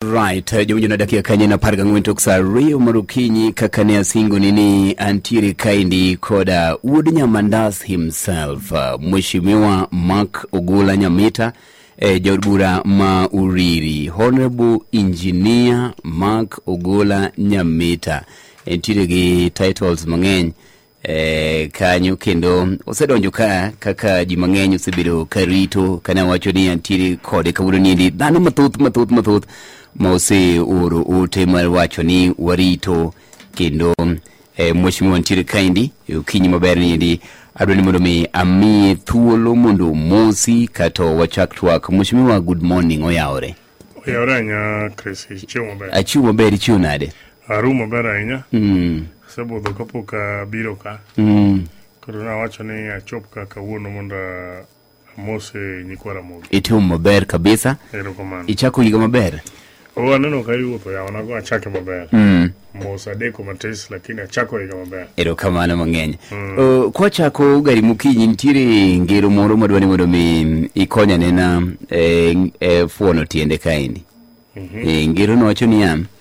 Alright, jumjuna dakia kanye na parga ngwento kusari umarukinyi kakane singo nini antiri kaindi koda Wood Nyamandas himself, Mheshimiwa Mark Ogola Nyamita, Jodbura Mauriri, Honorable Engineer Mark Ogola Nyamita, entiri gi titles mangeny, kanyo kendo osedonjo kaka ji mang'eny osebedo karito kana wacho ni antiri kode kawuono ni dhano mathoth mose oro ote mar wacho ni warito kendo Mheshimiwa antiri kaindi ukinyi maber ni adwa ni mondo mi ami thuolo mondo mosi kato wachak twak. Mheshimiwa, good morning, oyawre nya Chris, achiwo maber chiwo nade aru maber ahinya sebudho kapok biro ka koro na wacho ni achop ka kawuono mondo amose nyikwara mogi itimo maber kabisa. Erokamano. Ichako higa maber? Aneno ka iwuotho yawana go achake maber. Mos adeko matis lakini achako higa maber. Erokamano mang'eny. Kwa chako gari mukinyi nitiere ngero moro madwani mondo mi ikonya nena fuono tiende kaindi. Ngero no wacho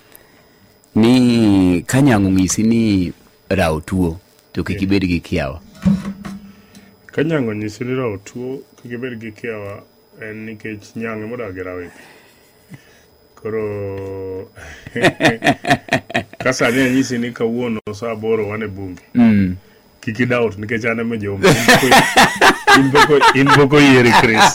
ni kanyango ng'isi ni rao tuo to kikibed gi kiawa. Kanyango nyisi ni rao tuo kikibed gi kiawa en nikech nyange modagi rawe. Koro kasa ni nyisi ni kawuono saa 8 wane bunge. Kiki doubt nikech ane mejombe. Inboko yeri Chris.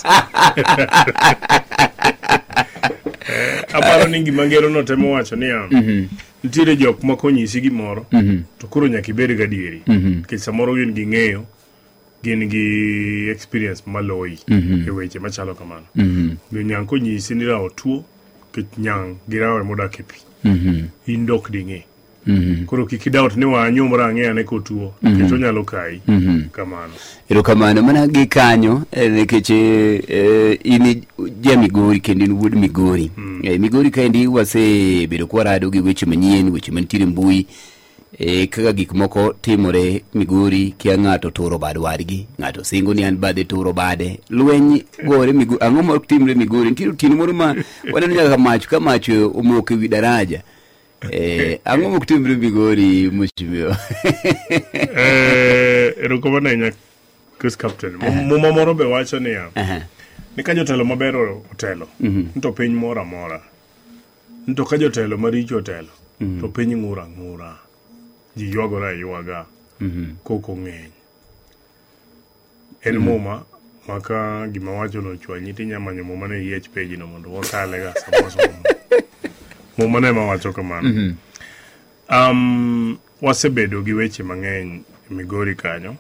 Aparo ningi mangero no temo wacho ni nitiere jok makonyisi gimoro to koro nyaka ibed gadieri nikech samoro gin gi ng'eyo, gin gi experience maloyi e weche machalo kamano. Nyang konyisi ni rao tuo kech nyang gi rawe modak e pi in dok ding'e. Koro kiki doubt ni wanyumra ang'e ane kotuo kech onyalo kai kamano. Erokamano mana gi kanyo nikech ini ja Migori kendo in wuod Migori. Migori kaendi wase bedo kwarado gi weche manyien, weche mantiere mbui kaka gik moko timore Migori, kia ng'ato turo bad wadgi, ng'ato singo ni an bade turo bade, lweny gore Migori. Ang'o ma timre Migori? Nitiere otieno moro ma waneno nyaka ka mach omoko ewi daraja. Ang'o ma timre Migori, Mheshimiwa? Erokamano ahinya Chris Captain. Muma moro be wacho ni ni ka jotelo maber otelo nto piny moro amora, nto ka jotelo maricho otelo to piny ng'ura ji ywagora ywaga koko ng'eny. En muma maka gima wacho no chwanyi tinyamanyo muma ne yiech page no mondo wakale ga samoso muma ne mawacho kamano. Wasebedo gi weche mang'eny Migori kanyo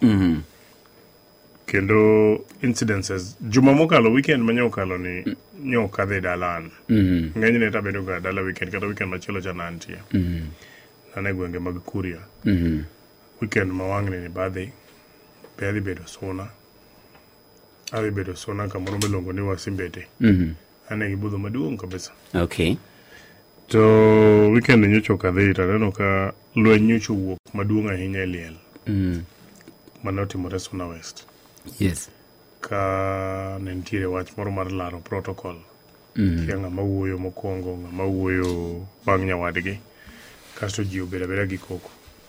kendo incidences juma mokalo weekend manyokalo ni nyoka dhi dalan ng'eny ne tabedo ga dala weekend kata weekend machielo cha nantie nane gwenge mag Kuria weekend mawang'ni ni badhi bedo suna adhi bedo suna kamoro milongo ni Wasimbete ane gibudho maduong' kabisa. Okay. To weekend nyocho kadhi taneno ka lweny nyocho wuok maduong' ahinya e liel manotimore Suna West. Yes. Ka nentiere wach moro mar laro protocol. Kia ng'ama wuoyo mokwongo, ng'ama wuoyo bang' nyawadgi. Kasto ji obeda gi koko.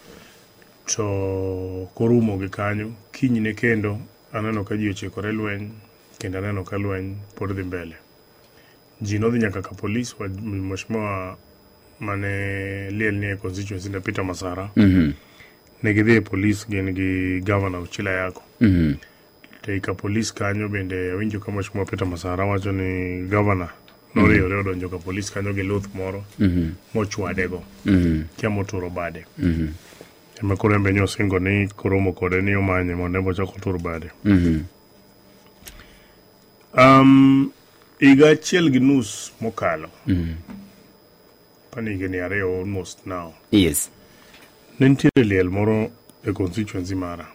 To korumo gi kanyo, kinyne kendo aneno ka ji ochikore lweny, kendo aneno ka lweny pod dhi mbele. Ji nodhi nyaka ka polis wa Mheshimiwa mane liel ni e constituency na Peter Masara. Negidhi e polis gin gi Governor Ochila Yako. Te ka polis kanyo bende winjo ka Mheshimiwa Peter Masara wacho ni Governor noriere odonjo ka polis kanyo gi luth moro mochwadego kia moturo bade. Ema koro embe nyosingo ni koromo kode ni omanye mondo embo chako turo bade. Iga achiel gi nus mokalo pani higni ariyo almost now. Yes. Nentiere liel moro e constituency mara.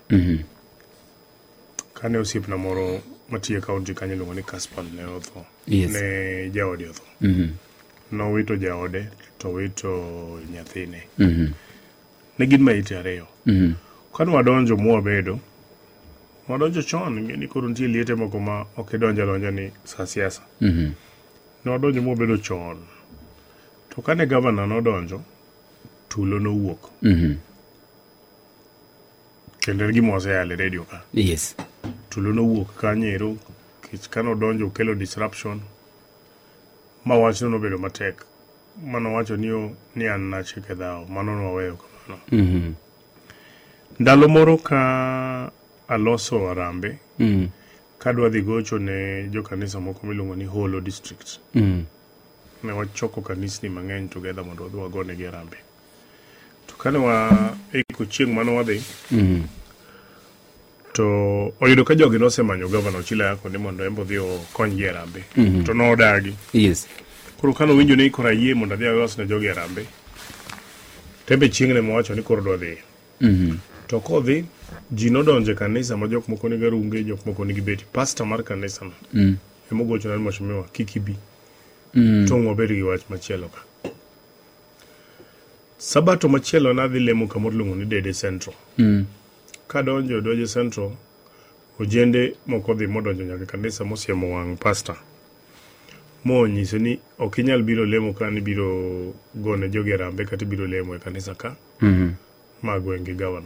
Kane osiepna moro matiye kaunti kanyo luongo ni Kaspal ne otho. Yes. Ne jaode otho. Nowito jaode to wito nyathine. Ne gin maiti ariyo. Kane wadonjo mwabedo wadonjo chon ngeni koro nitie liete moko ma ok idonjo ni sa siasa. Ne wadonjo mwabedo chon. To kane gavana nodonjo, tulo nowuok. Kendo en gima waseyalo e redio ka. Yes. Tulo nowuok kanyo kich kanodonjo kelo disruption. Ma wachno nobedo matek. Mano wacho ni an nachike dhao. Mano nowaweyo kamano. Ndalo moro ka aloso arambe, kadwa dhi gocho ne jo kanisa moko miluongo ni Holo District. Ne wachoko kanisni mang'eny together mondo wadhi wagone gi arambe. To kane iko chieng' mano wadhi, to oyudo ka jogi nosemanyo gavana Ochila Yako ni mondo embo dhi okony gi arambe. To nodagi. Yes. Koro kano winjo ni ikora yie mondo adhi alos ne jogi arambe. Tembe chieng' ne mowacho ni koro dwa dhi. To kodhi, ji nodonje kanisa ma jok moko nigi runge, jok moko nigi beti. Pastor mar kanisa no. Emogocho na mheshimiwa kikibi. Tongo bedi gi wach machielo ka. Sabato machielo nadhi lemo kamoro luongo ni Dede Central. Kadonjo Dede Central, ojende moko dhi modonjo nyaka kanisa mosiemo wang' pastor. Mo nyiso ni ok inyal biro lemo ka ni biro gone jogi arambe kata biro lemo e kanisa ka. Ma gwenge gavana.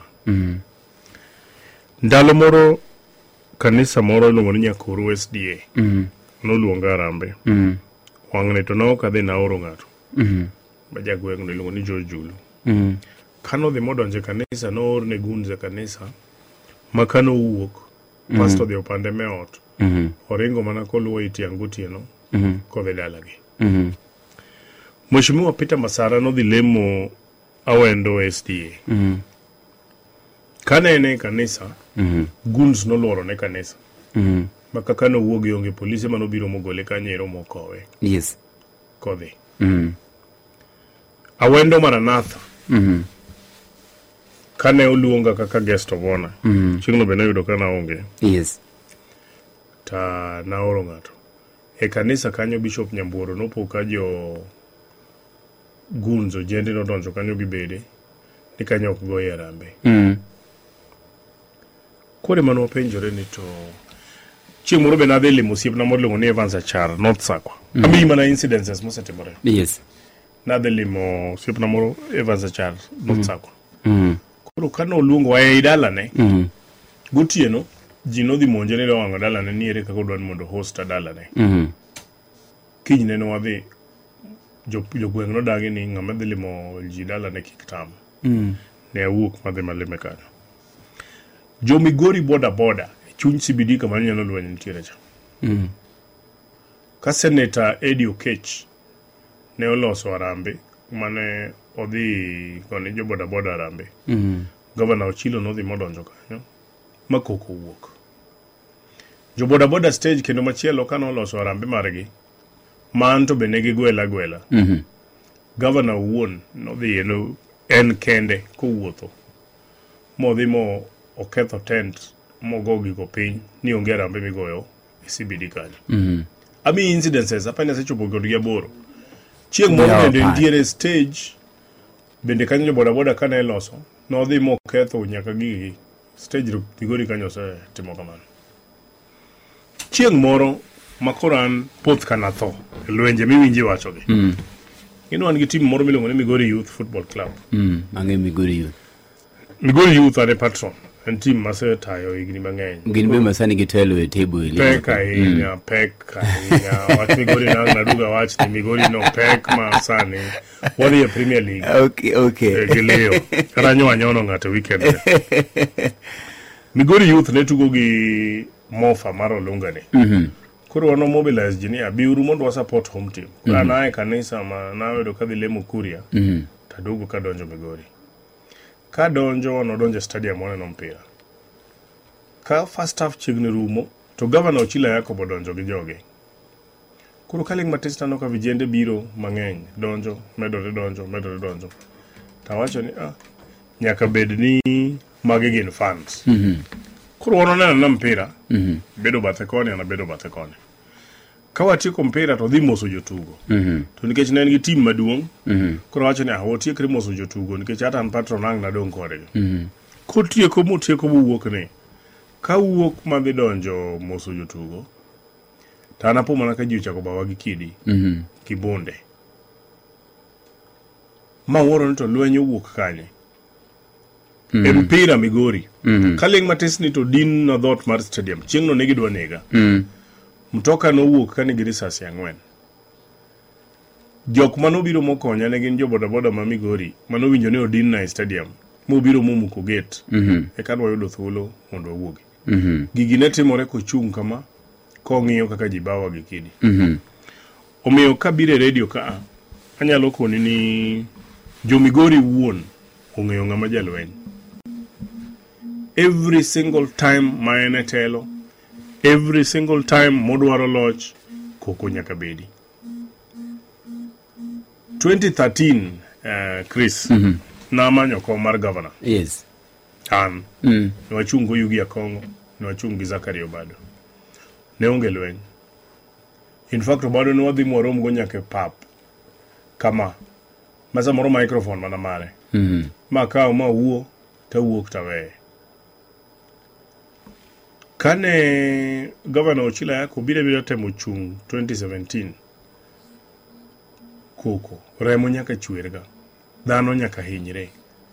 Ndalo moro kanisa moro luongo ni Nyakuru SDA. Noluonga arambe. Wang'ne to nok adhi naoro ng'ato. Baja gweng' luongo ni George Julu. Kano dhi modonje kanisa noor ne gunze kanisa. Ma kano wuok. Pastor dhi opande me ot. Oringo mana koluwo itiang' gotieno. Kodhi dalagi. Mheshimiwa Peter Masara nodhi lemo Awendo SDA. Kane ene kanisa, guns noluoro ne kanisa. Maka kano wuogi onge polise manobiro mogole kanyero mokowe. Yes. Kodhi. Awendo Maranatha. Kane oluonga kaka guest of honor. Chieng'no be noyudo kana onge. Yes. Ta naoro ng'ato. E kanisa kanyo Bishop Nyamburo nopo ka jo gunzo jende nodonjo kanyo gi bede ni kanyo ok goye arambe. Kore mano wapenjore ni to chieng' moro be nadhi limo osiepna moro luongo ni Evans Achar, North Sakwa. Ami mana incidences mosetimore. Yes. Nadhi limo osiepna moro Evans Achar, North Sakwa. Koro kano luongo wa e dalane. Gotieno ji nodhi monje ni wang'o dalane ni ere kaka odwan mondo host dalane. Kiny neno wadhi jogweng' nodagi ni ng'ama dhi limo ji dalane kik tam. Ne awuok madhi malime kanyo. Jo Migori boda chuny CBD kama nyalo lwenyo nitiere cha. Ka Senator Eddie Okech ne oloso arambe mane odhi koni jo boda arambe. Governor Ochilo nodhi modonjo kanyo makoko wuok. Jo boda stage kendo machielo kano oloso arambe margi manto be negi gwela. Governor wuon nodhi en kende kowuotho. Modhi mo oketho tent mogo gigo piny ni onge arambe migoyo e CBD kanyo. Ami incidences apanya sechopo godgi aboro. Chieng' moro bende nitiere stage bende kanyo boda kane loso nodhi moketho nyaka gigi stage Migori kanyo se timo kamano. Chieng' moro makoran poth kana tho lwenje miwinji wachogi. Ino an gi team moro miluongo ni Migori Youth Football Club. Mange Migori Youth. Migori Youth are patron. En team mase tayo igni mang'eny. Gin be masani gitelo e table ile. Pek ahinya. Wach Migori naduga wach ni Migori no pek masani. Wadhi e Premier League. Okay. Gileo. Karanyo anyono ng'ate weekend. Migori Youth ne tugo gi Mofa mar Olungani. Koro wano mobilize ji ni abiuru mondo wa support home team. Kura nae kanisa ma nawedo kadhi lemo Kuria. Tadugo kadonjo Migori. Kadonjo wanodonjo stadium waneno mpira. Ka first half chiegni rumo, to Governor Ochila Yako bodonjo gi joge. Koro kaling matesta no ka vijende biro mang'eny, donjo, medore donjo. Tawacho ni, nyaka bed ni magi gin fans. Koro wanonena na mpira, bedo bathe koni, ana bedo bathe koni. Ka watieko mpira to dhi moso jotugo. To nikech ne en gi team maduong', koro wacho ni watiekre moso jotugo nikech hata an patron ang' nadong' kodgi. Kotieko mowuok ni, ka wuok madhi donjo moso jotugo, to anapo mana ka ji ochako bawa gi kidi, kibonde. ma woro ni to lweny owuok kanye. Mpira Migori. Kaling matis ni to din na dhot mar stadium. Chieng' no negidwa nega. Mtoka no wuok kane gi risasi 4. Jok manobiro mokonya ne gin jo bodaboda ma Migori. Manowinjo ne odin na stadium. Mobiro mumuko gate. E kadwa yudo thuolo mondo owuogi. Gigi ne timore kochung' kama kong'iyo kaka jibawa gi kidi. Omiyo kabire radio ka anyalo koni ni jo Migori wuon ong'eyo ng'ama jalweny. Every single time maene telo, every single time modwaro loch, koko nyaka bedi. 2013, Chris, na manyo kom mar governor. Yes. Nwachungo Yugi Akongo, nwachungi Zakari Obado. Ne onge lweny. In fact, Obado nwadhi morom go nyake pap. Kama. Masa moro microphone mana mare. Ma kao ma wuo, ta wuok ta weye. Kane Governor Ochila Yako bire temo chung 2017 koko remo nyaka chwerga dhano nyaka hinyre.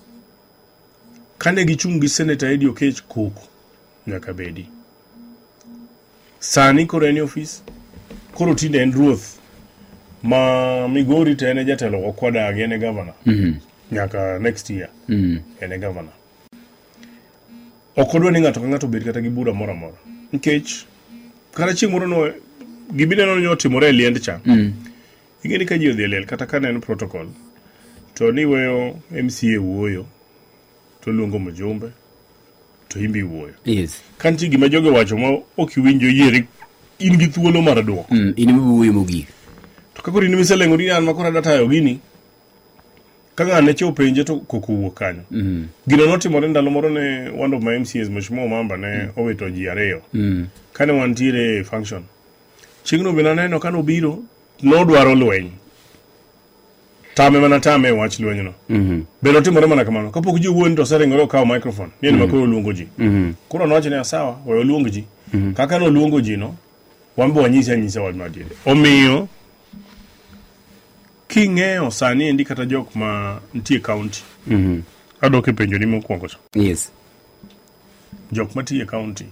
Kane gichung gi Senator Eddie Okech koko nyaka bedi. Sani koro eni office koro tinde en ruoth ma Migori te ene jatelo okwada ene governor nyaka next year ene governor. Okodwa ni ng'ato ka ng'ato bed kata gi bura moro moro. Nkech kara chieng' moro no gibine no nyotimore e liend cha. Ingeni ka ji odhi lel kata ka en protocol. To ni weyo MCA wuoyo. To luongo mjumbe. To imbi wuoyo. Yes. Kanti gima joge wacho ma ok iwinjo yiere in gi thuolo mar duoko. In wuoyo mogik. To kako rin miselengo ni an makora datayo gini. Ka ng'ane cho penje to koko wuok kanyo. Gino notimore ndalo moro ne one of my MCAs Mheshimiwa Mamba ne owito ji 2. Kane wantiere function. Chieng' no bina neno kano biro nodwaro lweny. Tame mana tame wach lweny no. Beno timore mana kamano. Kapok ji wuon to serengoro kawo microphone. Ni makoro luongo ji. Koro nowacho ne sawa, weyo luongo ji. Kaka no luongo ji no, wambe wanyisa wad madiere. Omiyo king'eyo sani endi kata jok ma ntie county. Adoke penjo ni mokwongo so. Yes. Jok ma tie county.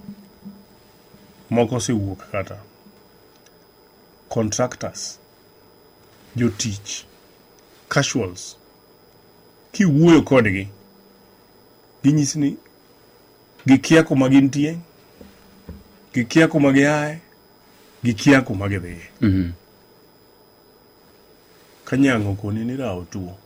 Moko se wuok kata. Contractors. Jotich. Casuals. Ki wuoyo kodgi. Ginyisi ni gikia kuma gintie. Gikia kuma giae. Gikia kuma gidhiye. Kanyango koni ni rao tuo.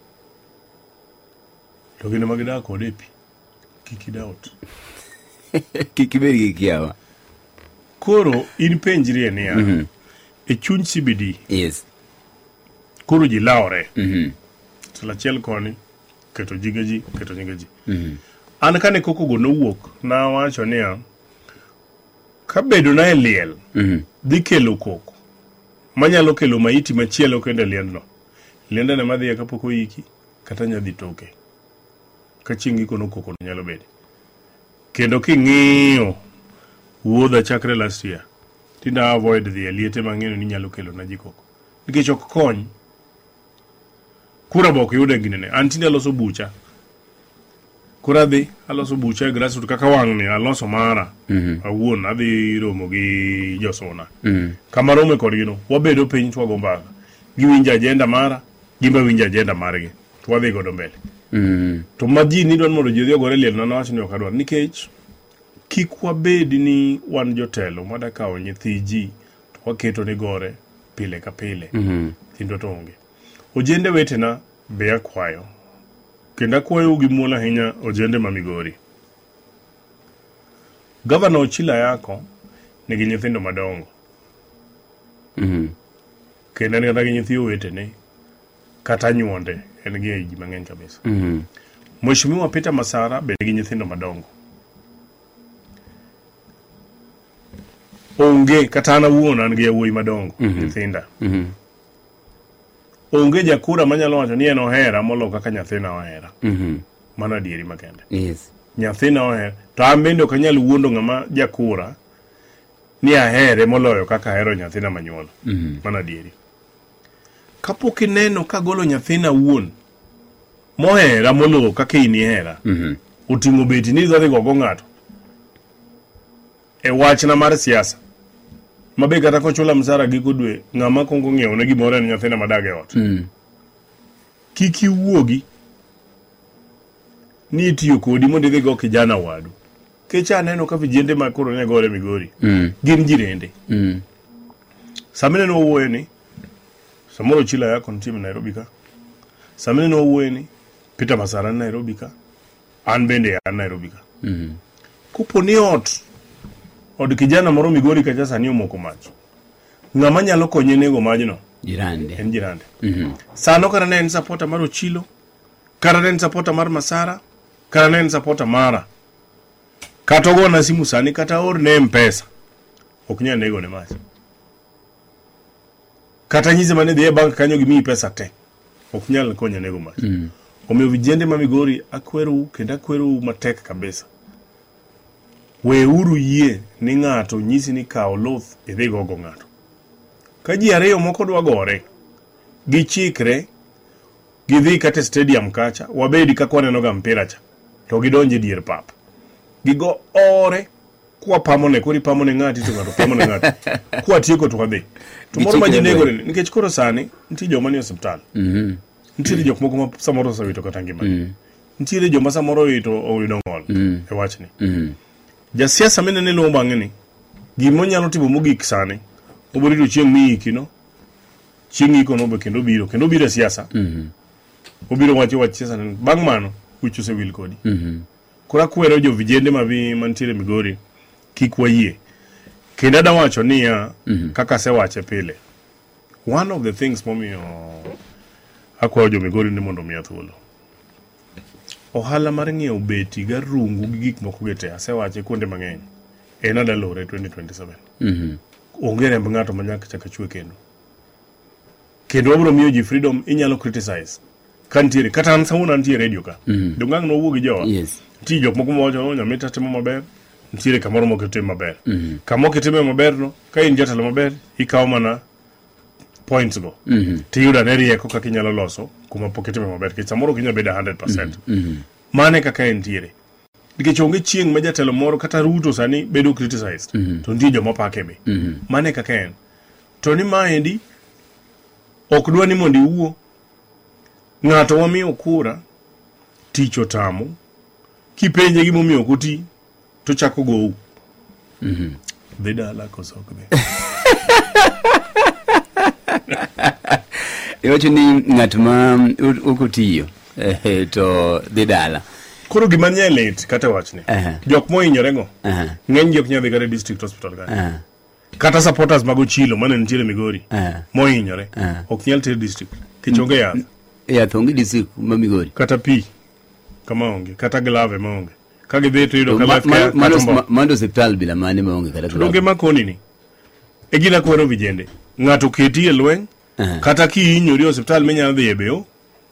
To gine magida kode pi. Kikidaut. Kikiberi kikiawa. Koro in penjiri ni ya. E chuny CBD. Yes. Koro ji laore. Salachiel koni. Keto jigaji. Keto jigaji. An kane koko go no wuok. Na wacho ni ya. Kabedo na liel. Dhi kelo koko. Manyalo kelo maiti machielo kende liend no. Lienda na madhi ya kapoko iki. Kata nyadhi toke. Kachingi kono koko nyalo bedi. Kendo king'iyo wuodha chakre last year. Tinda avoid the liete mang'eno ni nyalo kelo na jikoko. Nikech ok kony. Kura bok yude ginene. Antinde aloso bucha. Kura dhi aloso bucha e grassroots kaka wang' ni aloso mara. Awuon adhi romo gi josona. Kama rome kod gino. Wabedo piny twago mbaka. Giwinja agenda mara. Gimba winja agenda margi. Twadhi godo mbele. To maji ni don mondo ji odhi ogore liel na wacho ni ok adwar. Nikech kik wabed ni wan jotelo madakawo nyithi ji to waketo ni gore pile ka pile. Thindo to onge. Ojende wetena be akwayo. Kendo akwayo gi muol ahinya ojende ma Migori. Governor Ochila Yako nigi nyithindo madongo. Kendo en kata gi nyithi owetene kata nyuonde en gi age mang'eny kabisa. Mheshimiwa Peter Masara be nigi nyithindo madongo. Onge kata ana wuon an gi yawuoyi madongo nyithinda. Onge jakura manyalo wacho ni en ohera molo kaka nyathina ohera. Mana dieri makende. Yes. Nyathina ohera. To an bende ok anyal wuondo ng'ama jakura ni ahere moloyo kaka ahero nyathina manyuolo. Mana dieri. Kapok ineno ka golo nyathina wuon mohera molo kaka ini hera utingo beti ni dhodhi gogo ng'ato e wachna mar siasa mabe kata kochula msara giko dwe ng'ama kongo ng'iewo ne gimoro en nyathina madage ot kiki wuogi ni itiyo kodi mondo idhi go kijana wadu kecha aneno ka vijende ma koro ne gore Migori gin jirende samene no wuoye ni samoro chila yako ntim Nairobi ka samene no wuoye ni Peter Masara Nairobi ka an bende an Nairobi ka kupo ni od kijana moro Migori kacha sani omoko mach ng'ama nyalo konye nego majno jirande en jirande sano kara ne en supporter mar Ochilo kara ne en supporter mar Masara kara ne en supporter mara kata go na simu sani kata or ne mpesa oknya nego ne mach kata nyize mane de bank kanyo gimi pesa te oknyal konye nego mach omiyo vijende ma Migori akweru kenda akweru matek kabisa we uru yie ni ng'ato nyisi ni kao loth idhi gogo ng'ato ka ji ariyo moko dwa gore gichikre gidhi kate stadium kacha wabedi ka kwaneno ga mpira cha to gidonje dier pap gigo ore kwa pamone kuri pamone ng'ati to ng'ato pamone ng'ati kwa tieko to wadhi to moro ma ji nego ni nikech koro sani nti joma ni hospital ntiere jok moko ma samoro sawito kata ngima ntiere joma samoro ito oyudo ng'ol e wachni jasiasa menene lo bang'eni gimo nyalo timo mogik sani oborito chieng' miikino chieng' iko no be kendo biro siasa obiro wacho siasa bang' mano uchuse wil kodi kora kwero jo vijende mantiere Migori kik wayie kendo da wacho niya kaka se wache pile one of the things momiyo akwayo jo Migori ni mondo miya thuolo ohala mar ng'iewo beti ga rungu gi gik moko gete asewache kuonde mang'eny en adalore 2027 onge remb ng'ato manyaka chaka chwe kendo wabro miyo ji freedom inyalo criticize kantiere kata an sauna ntiere radio ka dongang no wuogi jowa ti jok moko mowacho Nyamita timo maber ntiere kamoro moko timo maber kamo kitimo maber no ka in jatelo maber ikawo mana points go tiyuda ne rieko kaka inyalo loso kuma poketimo maber ke samoro kinya beda 100% mane kaka entiere nikech onge chieng' ma jatelo moro kata Ruto sani bedo criticized to ndi joma pake be mane kaka en to ni maendi ok dwa ni mondi uwo ng'ato wamiyo kura ticho tamo kipenje gimo miyo kuti to chako go beda koso be Yocho ni ng'at ma ukutiyo to dhi dala koro gima nyelit kata wachni jok mohinyore go ng'eny jok nyadhi kata district hospital kata supporters mag Ochilo mane nitiere Migori mohinyore ok nyal ter district kichonge yath onge district ma Migori kata pi kama onge kata glave ma onge ka gidhi to yudo ka mando hospital bila mane ma onge kata glave onge makoni ni e gina kwero vijende ng'ato keti e lweny kata kihinyori hospital minyalo dhi e beo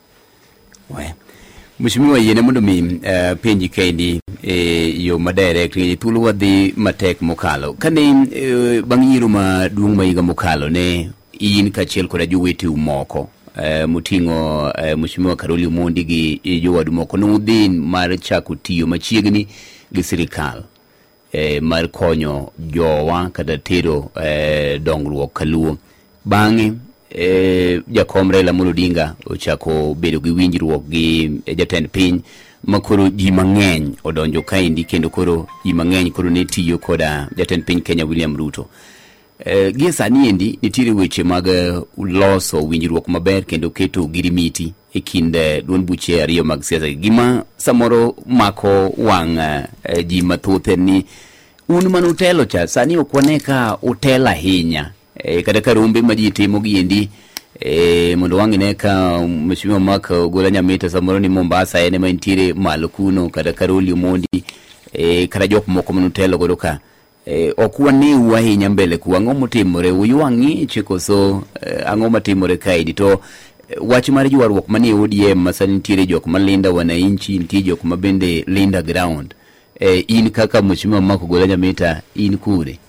Mheshimiwa yene mondo mi penji kendi yo madirect ni thuolo wadhi matek mokalo kane bang' yiero maduong' ma higa mokalo ne in kachiel koda jowete moko muting'o Mheshimiwa Karoli Omondi gi jowadu moko nudhi mar chako tiyo machiegni gi sirikal mar konyo jowa kata tero dongruok kaluo bang'e jakom Raila Amolo Odinga ochako bedo gi winjruok gi jatend piny makoro ji mang'eny odonjo kaendi kendo koro ji mang'eny koro ne tiyo koda jatend piny Kenya William Ruto gie sani endi nitiere weche mag loso winjruok maber kendo keto girimiti e kind duond buche ariyo mag siasa gima samoro mako wang' ji mathoth ni un manutelo cha sani okwane ka utela hinya kata karumbe ma ji timo giendi mondo wang'ine ka Mheshimiwa Mark Ogola Nyamita samoro ni Mombasa ene ma nitiere malo kuno kata Karoli Omondi kata jok moko manutelo godo ka ok waniu ahinya mbele ku ang'o motimore uyuang'i chikoso ang'o matimore kaidi to wach mar ywaruok manie ODM masani nitiere jok malinda wananchi nitiere jok mabende linda ground in kaka Mheshimiwa Mark Ogola Nyamita in kure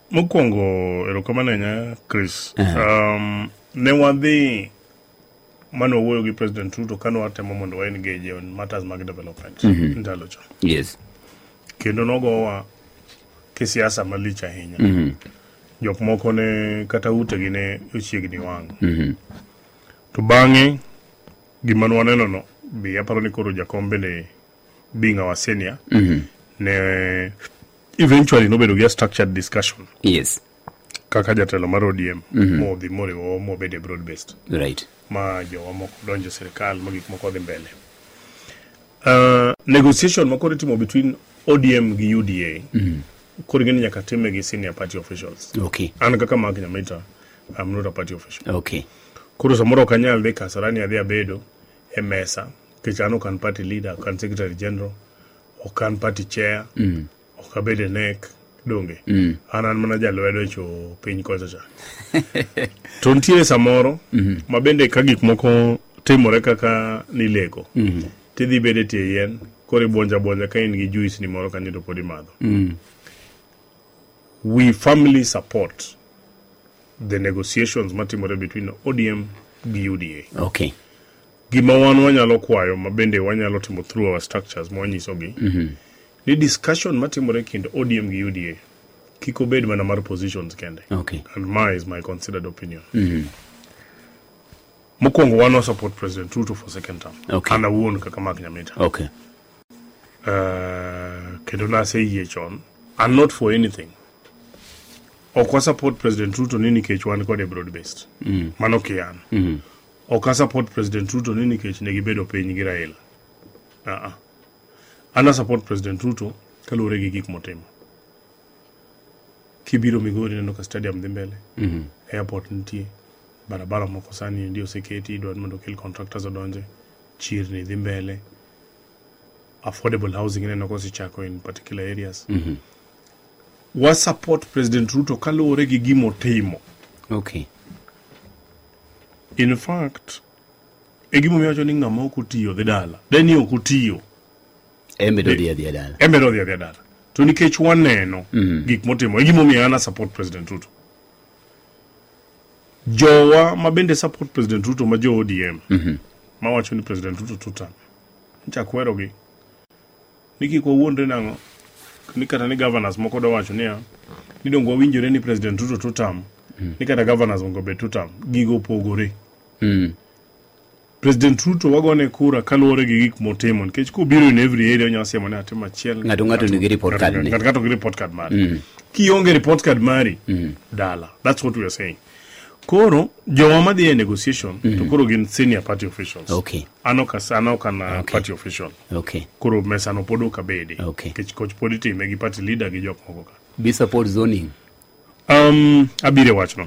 mokwongo erokamano nya Chris ne wadhi mano wuoyo gi President Ruto kano watemo mondo wa engage on matters mag development ndalo cho. Yes. Kendo nogowa kisiasa malich ahinya. Jok moko ne kata ute gi ne ochiegni wang'. To bang'e gima waneno no bi aparo ni koro jakombe ne being our senior ne eventually nobedo gi a structured discussion. Yes. Kaka jatelo mar ODM mo dhi moriwo mo bede broad based. Right. Ma jowa moko donjo sirikal ma gik moko dhi mbele. Negotiation makoro itimo between ODM gi UDA koro gini nyaka time gi senior party officials. Okay. An kaka Mark Nyamita, I'm not a party official. Okay. Koro samoro kanyal dhi Kasarani adhi abedo e mesa kichano kan party leader, kan secretary general, o kan party chair, o kabede nek donge. Anan mana jalwedo cho piny kocha cha. To ntiere samoro mabende ka gik moko timore kaka nileko. Tidhi bede tie yen kore bonja ka in gi juice ni moro kanyo to podi madho. We firmly support the negotiations matimore between ODM gi UDA. Okay. Gima wanyalo kwayo mabende wanyalo timo through our structures mwanyiso gi. Ni discussion matimore kind ODM gi UDA kiko bed mana mar positions kende. Okay. And is my considered opinion. Mokwongo wano support President Ruto for second term. Okay. Ana wuon kaka Mark Nyamita. Okay. Kendo na say ye chon. And not for anything. Okwa support President Ruto nini kech wan kode broad based. Mano kian. Okwa support President Ruto nini kech negibedo piny gi Raila. Ana support President Ruto kalure gi gik motimo. Kibiro Migori neno ka stadium dhi mbele. Airport nitie. Barabara moko sani ndio seketi dwan mondo kel contractors odonje. Chirni dhi mbele. Affordable housing neno ko sichako in particular areas. Wa support President Ruto kalure gi gimo timo. Okay. In fact, egimo miwacho ni ng'ama ok otiyo dhi dala. Deni ok otiyo. Embedo dhi dala. Embedo dhi dala. To nikech waneno gik motimo, egimo miana support President Ruto. Jowa mabende support President Ruto ma jo ODM. Ma wacho ni President Ruto tuta. Nchakwero gi. Niki ko wuondre nango. Ni kata ni governors moko do wacho niya ni dongo winjore ni President Ruto tutam. Ni kata governors mongo be tutam. Gigo pogore. President Ruto wagone kura kaluore gi gik motimo nikech ko biro in every area onyasemo ne atema chiel ngato nigi report card ni ngato gi report card mari ki onge report card mari dala. That's what we are saying. Koro jowa madhi e negotiation to koro gin senior party officials. Okay. Ano kana party official. Okay. Koro mesa no podo kabede. Okay. Kech coach politi megi party leader gi jok moko ka. Be support zoning. Abire wachno.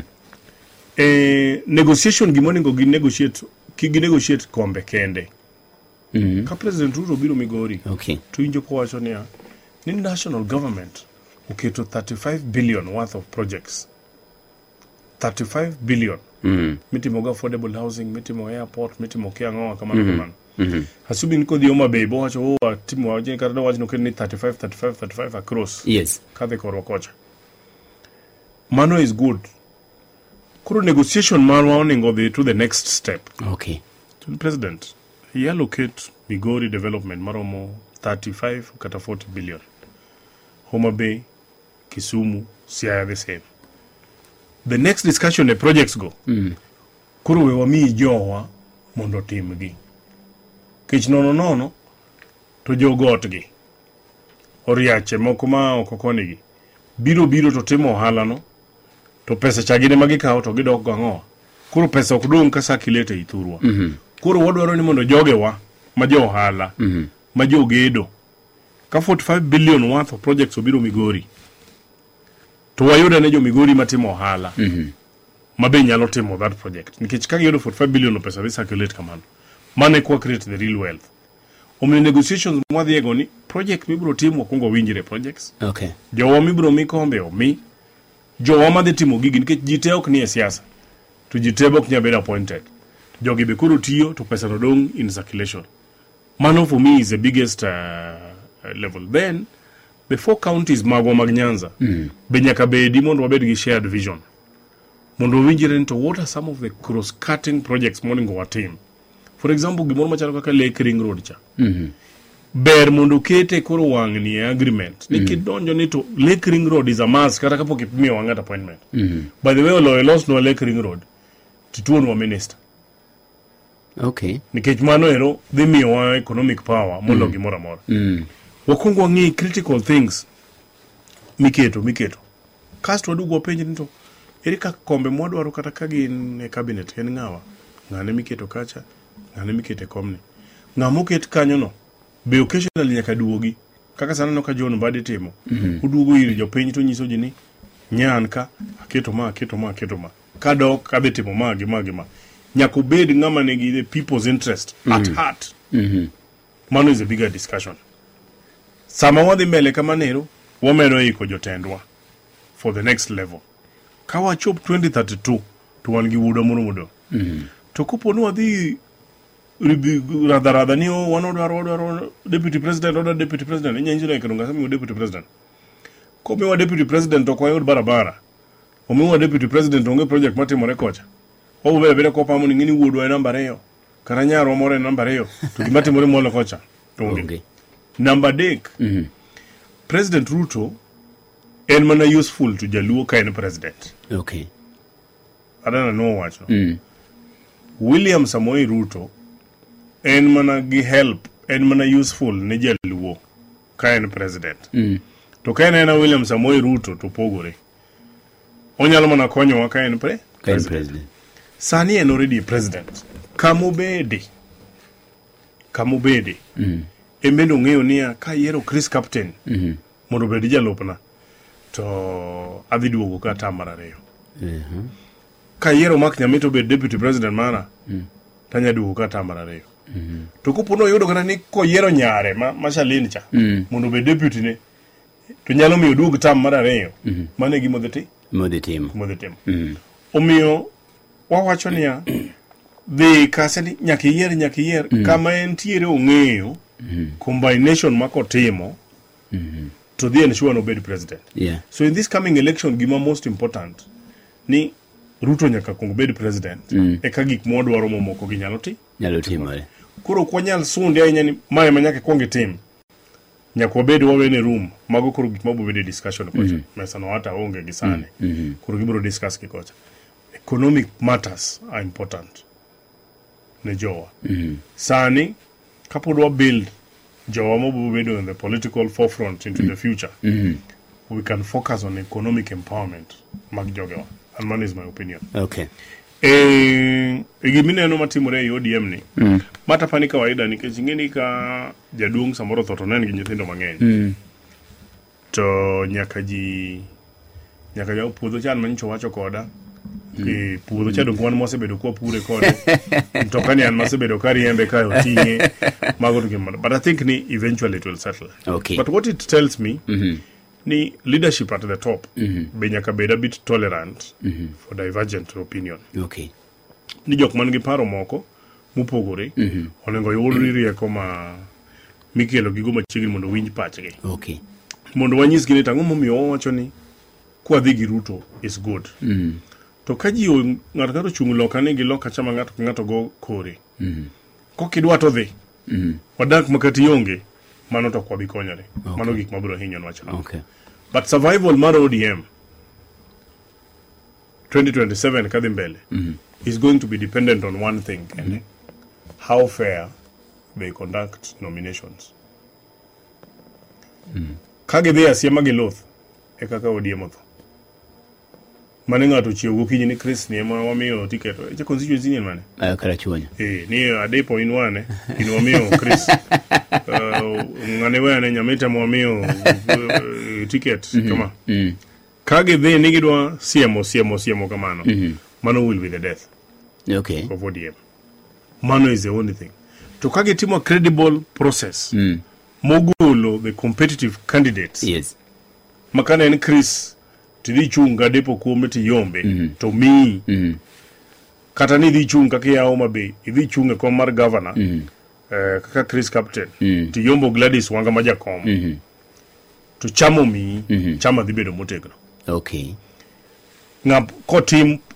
Negotiation gimoningo gi negotiate kigi negotiate kombe kende. Ka President Ruto biro Migori. Okay. To injo ko wacho niya ni national government oketo 35 billion worth of projects. 35 billion. Mitimo ga affordable housing, mitimo airport, mitimo kiangoa kamano. Assuming ko di Homa Bay bo wacho timo waje kada wacho no ni 35 across. Yes. Kadhe korwa kocha. Mano is good. Kuro negotiation marwa oningo dhi to the next step. Okay. To the president, he allocate Migori development maromo 35 kata 40 billion. Homa Bay, Kisumu, Siaya the same. The next discussion the projects go. Kuro we wami jowa mondo timgi. Kich nono to jogot gi. Oriache moko ma okokoni gi. Biro to timo ohala no. To pesa chagine magikawo to gidok gang'owa. Koro pesa ok dong ka circulate e Thurwa. Koro wadwaro ni mondo jogewa ma jo ohala, ma jo gedo. Ka 45 billion worth of projects obiro Migori. To wayuda ne jo Migori matimo ohala. Mabe nyalo timo that project. Nikech ka giyudo 45 billion pesa dhi circulate kamano. Mane kwa create the real wealth. Omni negotiations mwadhiego ni project mibiro timo kungo winjire projects. Okay. Jowa mibiro mikombe omi. Jowa madhi timo gigi nikech jite ok ni e siasa. To jite ok nya bedo appointed. Jogi be koro tiyo to pesa no dong in circulation. Mano for me is the biggest level. Then the 4 counties magwa mag Nyanza be nyaka bedi mondo wabed gi shared vision. mondo winjire to what are some of the cross-cutting projects monego watim. For example, gimoro machalo kaka Lake Ring Road cha. Ber mondo kete koro wang'ni e agreement. Ni kidonjo ni to Lake Ring Road is a must kata kapok ipimiyo wang'at appointment. By the way, oloyo los no Lake Ring Road. Tituon wa minister. Okay. Nikech mano ero dhi miyo wa economic power molo gimoro amora. Wakuongo wang'i critical things miketo. Kasto wadugo penj ni to ere kaka kombe mwadwaro kata ka gin e cabinet en ng'awa. Ng'ane miketo kacha, ng'ane mikete komni. Ng'amo ket kanyo no. Be occasionally nyaka duogi. Kaka sana no ka John Mbadi timo. Uduogo ir jopiny to nyiso ji ni nyan ka aketo ma. Kadok adhi timo ma. Nyaka obed ng'ama nigi the people's interest at heart. Mano is a bigger discussion. Sama wadhi mbele kama nero, wamedo iko jotendwa for the next level. Ka wachop 2032 to wan gi wudo mudo. To kuponu wadhi radha ni wanodwaro deputy president inyanjira ikonga sami deputy president. Ko mewa deputy president to kwa yod barabara. Omewa deputy president onge project matimore kocha. Obo bele ko pamu ngini wudo e namba 2. Karanyaro more namba 2. To gimatimore molo kocha. Okay. Number 3. President Ruto en mana useful to Jaluo ka en president. Okay. Adana no watch. William Samoei Ruto en mana gi help, en mana useful ne Jaluo ka en president. To ka en William Samoei Ruto to pogore. Onyalo mana konyo wa ka en president. Sani en already president. Kamubede. Emendo ng'eyo niya ka yero Chris Captain mondo bedi jalopna to adhi duogo ka tamara reyo. Ka yero Mark Nyamito bed deputy president mara tanya duogo ka tamara reyo. To kupono yudo kana ni ko yero nyare mashalini cha mondo bed deputy ne to nyalo miyo duogo tamara reyo. Mane gimo modhi timo. Omiyo wawacho niya dhi kaseni nyaka yier kama entiere ong'eyo combination makotimo to the ensure no bed president. So in this coming election gima most important ni Ruto nyaka kong bed president e ka gik modwaro momoko gi nyalo timore. Koro kwanyal sunde ahinya ni mae manyaka konge tim. Nyaka obed wawene room mago koro gik mabo bede discussion kocha. Mesa no hata onge gisane. Koro gibro discuss kikocha. Economic matters are important. Ne jowa. Sani kapodwa build jowa mabo bedo in the political forefront into the future. We can focus on economic empowerment mag jogewa. And man is my opinion. Okay. Gimine no matimore e ODM ni. Mata pani kawaida nikech ing'eni ka jaduong' samoro tho to nen gi nyithindo mang'eny. To nyaka ja puodho chan manyicho wacho koda. Puodho cha dong' wan mosebedo kwa pure kode. Mtokani an mosebedo ka riembe ka oting'e mago to gimoro. But I think ni eventually it will settle. Okay. But what it tells me ni leadership at the top be nyaka bed a bit tolerant for divergent opinion. Okay. Ni jok man gi paro moko mupogore onego yud rieko mikelo gigo machiegni mondo winj pachgi. Okay. Mondo wanyis gini tang'o momiyo wawacho ni kwa dhi gi Ruto is good. To ka ji ng'ato ka chung' loka ni gi loka chama ng'ato go kore. Kokidwa to dhi. Wadak makati yonge mano to kwa bikonyore. Okay. Mano gik mabiro hinyo nwacha. Okay. But survival mar ODM 2027 kadhi mbele is going to be dependent on one thing, and how fair they conduct nominations. Kage they asiema gi loth e kaka ODM otho. Mane ng'ato chiewo gokinyi ni Chris ni ema wamiyo ticket. E constituency ni mane? Karachuonyo. Ni adepo inwane wamiyo Chris. Ng'ane wane Nyamita wamiyo ticket kama. Kage they nigidwa siemo kamano. Mano will be the death. Okay. Of ODM. Mano is the only thing. To kage timo credible process. Mogolo the competitive candidates. Yes. Makana en Chris tidhi chunga depo kuome ti yombe to mi kata ni dhi chunga kaka Homa Bay idhi chunga kom mar governor kaka Chris Captain ti yombo Gladys Wanga majakom to chamo mi chama dhi bedo motegno. Okay. Ng'ap kotim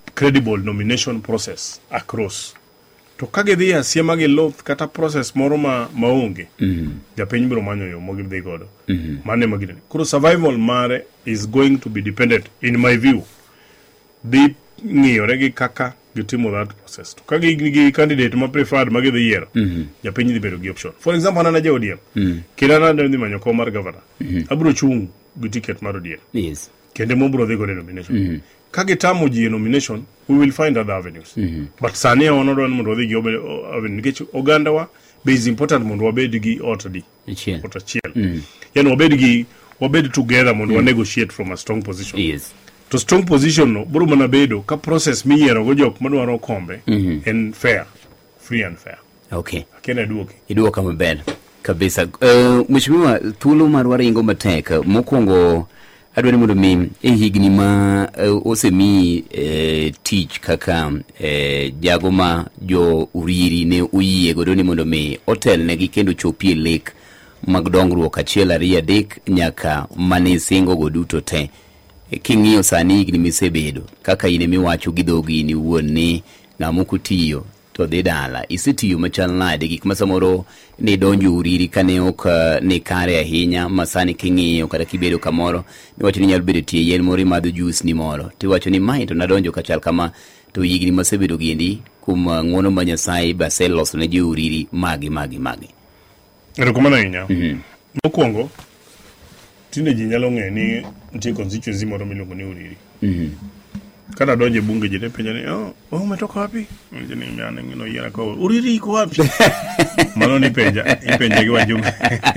credible nomination process across. To kage dhi asiema gi loth kata process moro maonge, japiny biro manyo yo mogir dhi godo. Mane magire. Kuro survival mare is going to be dependent, in my view, dhi ng'iyore gi kaka gitimo that process. To kage gi candidate ma preferred magi dhi yiero, japiny dhi bedo gi option. For example, anana ja ODM, kidana dhi manyo kom mar governor, abiro chung gi ticket mar ODM. Yes. Kende mobro dhi godo nomination. Kage tamo ji nomination, we will find other avenues. But sani ya wanodo mondo wadhi gi avenue. Nikech oganda wa, be is important mondo wabedi gi otadi. Otachiel. Yani wabedi together mondo wa negotiate from a strong position. Yes. To strong position no, buru manabedo, ka process miyiero go jok madwaro kombe, and fair. Free and fair. Okay. Akena duoki. Iduoka maber. Kabisa. Mheshimiwa, thuolo marwa ringo matek. Mokwongo adwani mondo mi higni ma osemi tich kaka jago ma jo uriri ne uyie godo ni mondo mi hotel ne gi kendo chopie lek mag dongruok achiel ariyo adek nyaka mane singo go duto te. King'iyo sani higni misebedo kaka ine miwacho gi dhogi ni wuon ni ng'amuko tiyo to dhi dala isetiyo machal nade gik ma samoro ne donjo uriri kane ok ne kare ahinya masani king'iyo kata kibedo kamoro ni wacho ni nyalo bedo tie yen moro madho juice ni moro ti wacho ni mai to nadonjo kachal kama to higni masebedo giendi kum ng'wono ma Nyasaye baseloso ne jo uriri magi. Erokamano ahinya. Mokwongo tinde ji nyalo ng'e ni nitie constituency moro miluongo ni uriri. Kada donje bunge jide penja ni umetoka wapi? Ni miana ngino yera kwa uriri iko wapi? Mano nipenja gi wajumbe.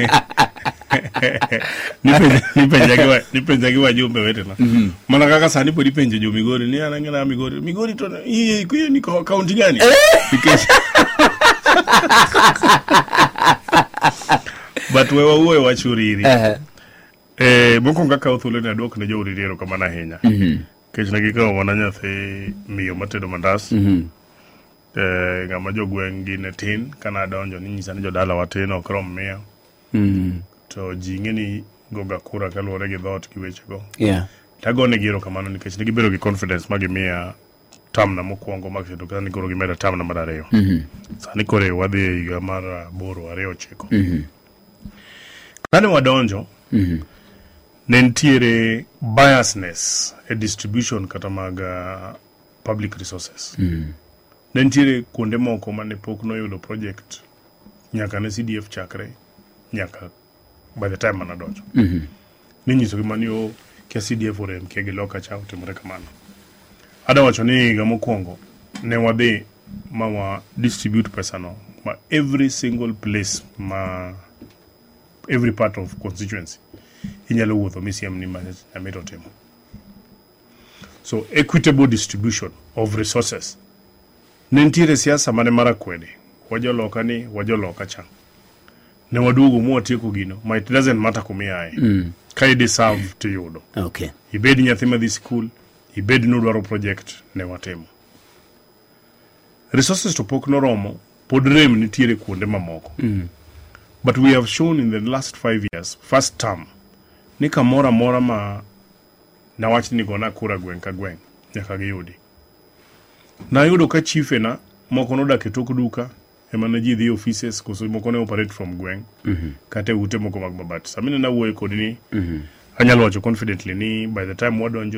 nipenja gi wajumbe wetena. Mana kaka sani po nipenja jo Migori ni ana ngina Migori to kuye ni county gani? But wewe uwe wachuriri. Moko ngaka uthulo ni aduok ne jo uriri erokamano ahinya. Kech nagika wana nyathi miyo matedo mandas. Ngama jo gweng' gi ne tin kana donjo ni nyisa ni jo dala watin ok rom miya. To ji ng'eni goga kura kaluwore gi dhot gi weche go. Tagone gi erokamano nikech ne gibedo gi confidence ma gimiya tamna mokwongo maketo kata ni koro gimeda tamna mar ariyo. Sani koro wadhi e higa mar 8-9. Kane wadonjo, ne ntiere biasness e distribution kata mag public resources. Ne ntiere kuonde moko mane pok noyudo project nyaka ne CDF chakre nyaka by the time manadonjo. Ni nyiso gi manio kia CDF orem kia giloka cha utimore kamano. Ada wacho ni higa mokwongo ne wadhi ma wa distribute pesa no ma every single place ma every part of constituency inyalo wuotho misiem ni amito timo. So equitable distribution of resources. Nentiere siasa mane mara kwede. Wajoloka ni wajoloka cha. Ne wadugo mwatieko gino. Ma it doesn't matter kumiae. Ka i deserve to yudo. Okay. Ibedi nyathima di school. Ibedi nudwaro project ne watemo. Resources to pok noromo. Podrem nitiere kuonde mamoko. But we have shown in the last 5 years, first term, nika mora ma na wachi ni gona kura gweng ka gweng nyaka giyudi. Na yudo ka chief na moko no dak e tok duka ema na ji dhi offices koso moko ne operate from gweng. Kate ute moko mag Babati. Samine na wuoyo kod ni anyalo wacho confidently ni by the time wadonjo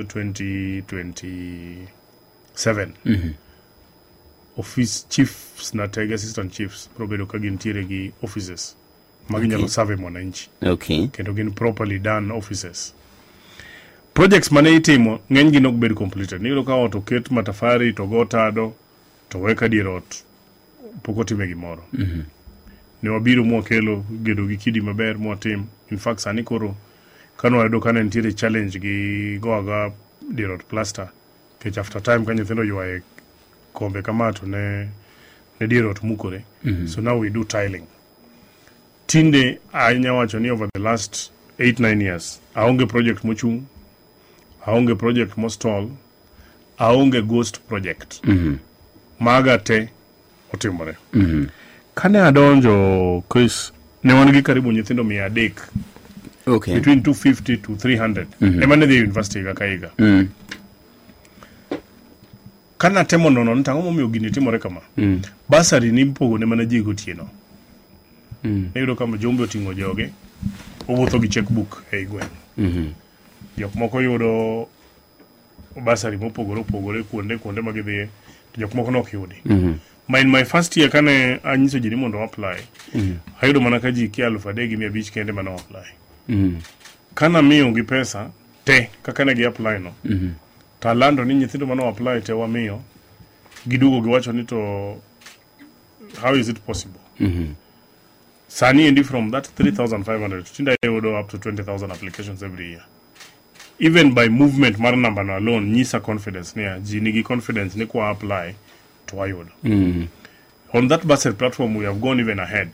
2027 office chiefs na tega assistant chiefs probedo ka gintiere gi offices maginyalo serve mwananchi. Kendo gin properly done offices. Projects mane itimo ng'eny gi nok bed completed. Niyudo ka ot oket matafari to go tado to weka dier ot pok otime gimoro. Ne wabiro mwakelo gedo gi kidi maber mwatim. In fact sani koro kano wayudo ka ne nitiere challenge gi goaga dier ot plaster. Kech after time ka nyithindo ywaye kombe kama to ne dier ot mukore. So now we do tiling. Tinde anya wacho ni over the last 8-9 years aonge project mochung, aonge project mostall, aonge ghost project. Maga te otimore. Kane adonjo Chris ne wan gi karibu nyithindo 300. Between 250 to 300. Emane the university kaka higa. kana temo nono ntango momiyo gini timore kama. Basari ni mpogo ne mana ji gotieno. Yudo kama jombe oting'o joge, owuotho gi checkbook ei gweng'. Jok moko yudo basari mopogore opogore kuonde ma gidhiye, to jok moko nok yudi. In my first year kane anyiso ji ni mondo apply, ayudo mana ka ji 3,500 kende mana apply. Kana miyo gi pesa te kaka ne gi apply no. Talando ni nyithindo mano apply te wamiyo gidugo giwacho ni to how is it possible? Sani endi from that 3,500 tinda yudo up to 20,000 applications every year. Even by movement mar number no alone nyisa confidence ni ji nigi confidence ni kwa apply to ayudo. On that basket platform we have gone even ahead.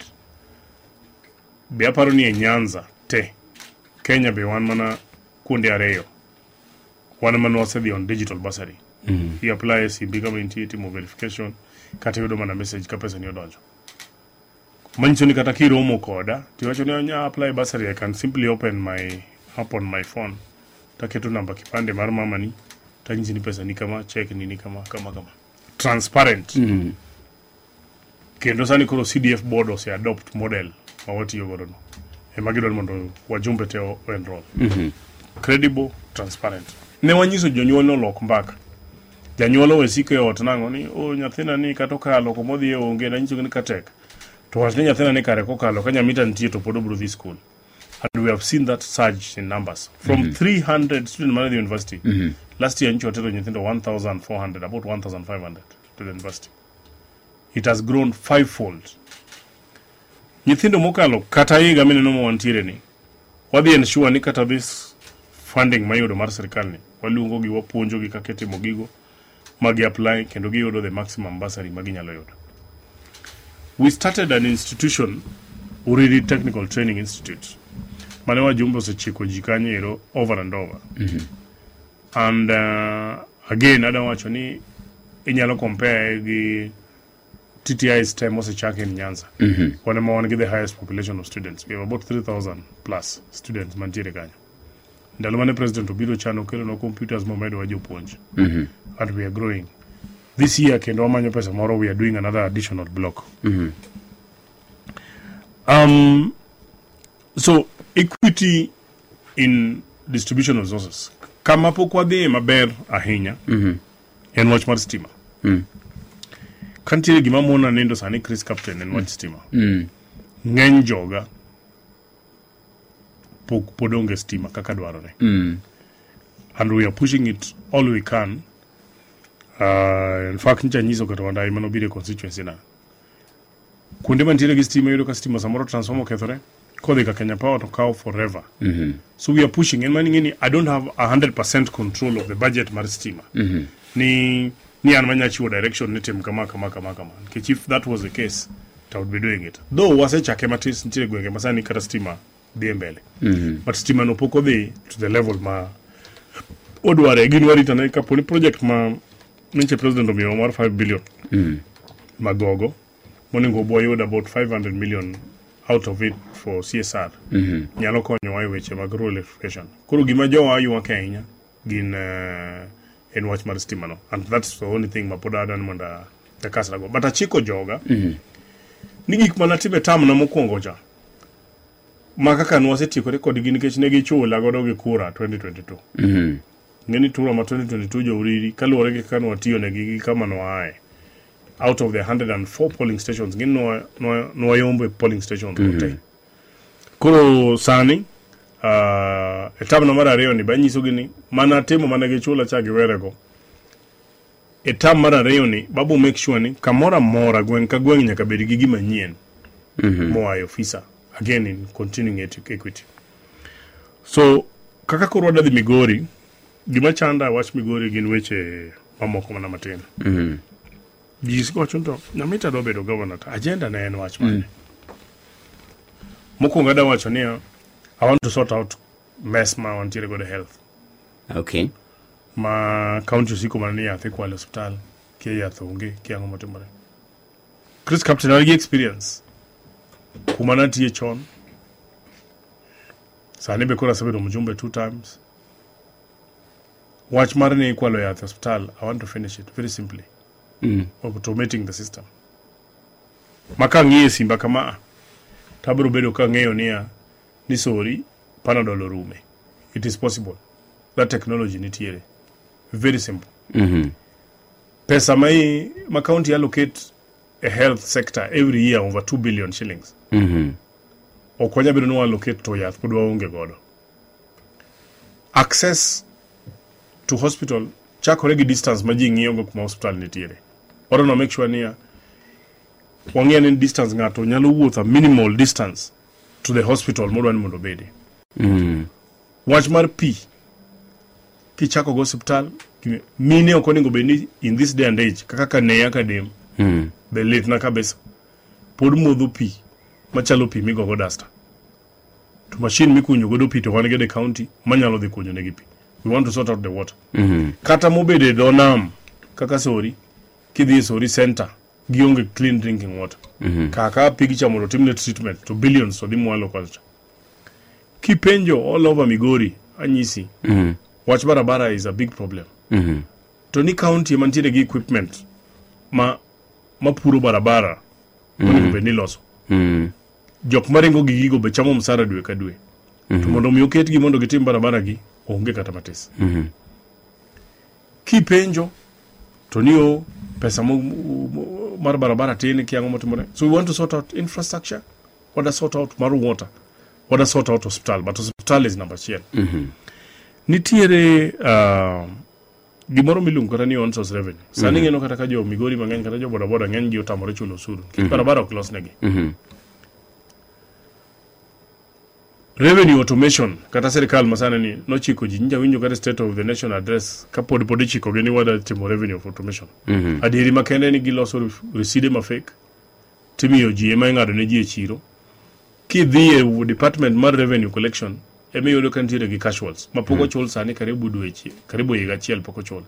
Be aparo ni Nyanza te Kenya be wan mana kuonde areyo. One man was on digital bursary. He applies, he become intuitive verification, kata yudo mana message ka pesa ni odonjo. Mancho ni kata kiromo koda, tiwacho ni onya apply bursary, I can simply open my app on my phone. Taketo namba kipande mar mama ni, tanyisi ni pesa ni kama, check ni kama. Transparent. Kendo sani kuro CDF board ose adopt model mawati yogodo no. Magidol mondo wajumbe te o enroll. Credible, transparent. Ne wanyiso jonyuol no lok mbaka. Janyuolo wesike ot nango ni nyathina ni katoka loko modhi onge na nyiso ni katek. To wasne nyathina ni kare kokalo ka nyamita ntie to podo bro this school. And we have seen that surge in numbers from 300 students at the university. Last year ncho tero nyithindo 1,400, about 1,500 to the university. It has grown fivefold. Nyithindo mokalo kata higa mine no wantiere ni. Wadhi ensure ni kata this funding mayudo mar serikal ni waluongo gi wapuonjo gi kaka timo gigo magi apply kendo giyudo the maximum bursary magi nyalo yudo. We started an institution, Uriri Technical Training Institute. Mane wajumbe osechiko ji kanyero over and over. And again adawacho ni inyalo compare gi TTI STEM osechake in Nyanza. One ma the highest population of students. We have about 3,000 plus students mantiere kanyo. Ndalo mane president obiro chano kelo no computers momedo wa jopuonj. And we are growing. This year kendo wamanyo pesa moro we are doing another additional block. So equity in distribution of resources. Kama po kwa de maber ahinya. En wach mar stima. Kantiere gima mona nendo sani Chris Captain en wach stima. Ng'eny joga podonge stima kaka dwarore. And we are pushing it all we can. In fact ncha nyiso kata wanda imano bire constituency na. Kunde mantiere gi stima yudo ka stima samoro transformer kethore. Kode ka Kenya Power to cow forever. So we are pushing. And meaning I don't have 100% control of the budget mar stima. Ni anmanya chiwo direction nitem kama. If that was the case, I would be doing it. Though wasechake matis ntiere gwenge masani kata stima dhi mbele. But stima no poko dhi to the level ma odware ginwari tane kaponi project ma minche president omiyo mar 5 billion. Magogo. Moningo boyod about 500 million out of it for CSR. Nyalo konyo wa weche mag rural electrification. Koro gima jowa yuwa Kenya gin en watch mar stima no. And that's the only thing mapoda adan monda the kasla go. But achiko joga ni gik manatime tam na mokwongo cha. Makaka nwasetieko rekod gi nikech ne gichula godo gi kura 2022. Ngeni tura ma 2022 jo uriri kaluwore gi kaka watiyo ne gi kama no ae. Out of the 104 polling stations, gin no yombe polling stations kote. Kuro sani etam no mara reo ni banyiso gini mana temo mana gichula cha giwerego. Etam mara reo ni babu make sure ni kamora mora gwen ka gwen nyaka bedi gi gima nyien. Moa officer again in continuing equity. So kaka kuro wada di Migori gima chanda watch Migori gin weche mamoko mana matena. Jisiko chunto nyamita do bedo governor agenda na en watch man. Moko ngada wacho ni I want to sort out mess ma wantiere go the health. Okay. Ma county siko mani ya kwa hospital kia ya thonge kia ngomotemare. Chris Captain aligi experience. Kumanati ye chon. Sani bekora sabedo mjumbe 2 times. Wach mar ni ikwalo yath hospital, I want to finish it very simply. Automating the system. Maka ng'iye simba kama, tabro bedo ka ng'eyo niya, ni sorry, Panadol orume. It is possible. That technology nitiere. Very simple. Pesa ma county allocate a health sector every year over 2 billion shillings. Okonya bedo no allocate to yath podwa onge godo. Access to hospital chakore gi distance ma ji ng'iyo go kuma hospital nitiere. Oro no make sure niya wang'e ni distance ng'ato nyalo wuotho minimal distance to the hospital modwa ni mondo bede. Wach mar pi kichako go hospital mine okoningo beni in this day and age kaka ne akadem be lit na kabisa pod modho pi machalo pi migo go duster to machine mikunyo godo pi to wan the county manyalo dhi kunyo negi pi. We want to sort out the water. Kata mobede do nam kaka Sori kidhi Sori center gionge clean drinking water. Kaka pigi cha mondo timne treatment to billions to dhi mwalo culture. Kipenjo all over Migori anyisi wach barabara is a big problem. To ni county mantiere gi equipment ma puro barabara onego bed ni loso. Jok maringo gi gigo be chamo msara dwe ka dwe. To mondo mi oket gi mondo gitim barabara gi onge kata matis. Kipenjo to niyo pesa mar barabara tin kiango motimore. So we want to sort out infrastructure, what to sort out mar water, what to sort out hospital, but hospital is number 1. Nitiere gimoro miluongo kata ni on source revenue. Sani ngeno kata ka jo Migori mang'eny kata jo boda ng'eny gi otamore chulo osuru. Barabara ok los negi. Revenue automation kata serikal masana ni nochiko ji nja winjo kata state of the nation address kapod chiko geni wada timo revenue of automation. Adieri makende ni giloso reside ma fake. Timiyo ji ema ng'ado ne ji e chiro. Kidhi e department mar revenue collection eme yodo kantiere gi casuals mapoko chol sani karibu higa achiel poko chol.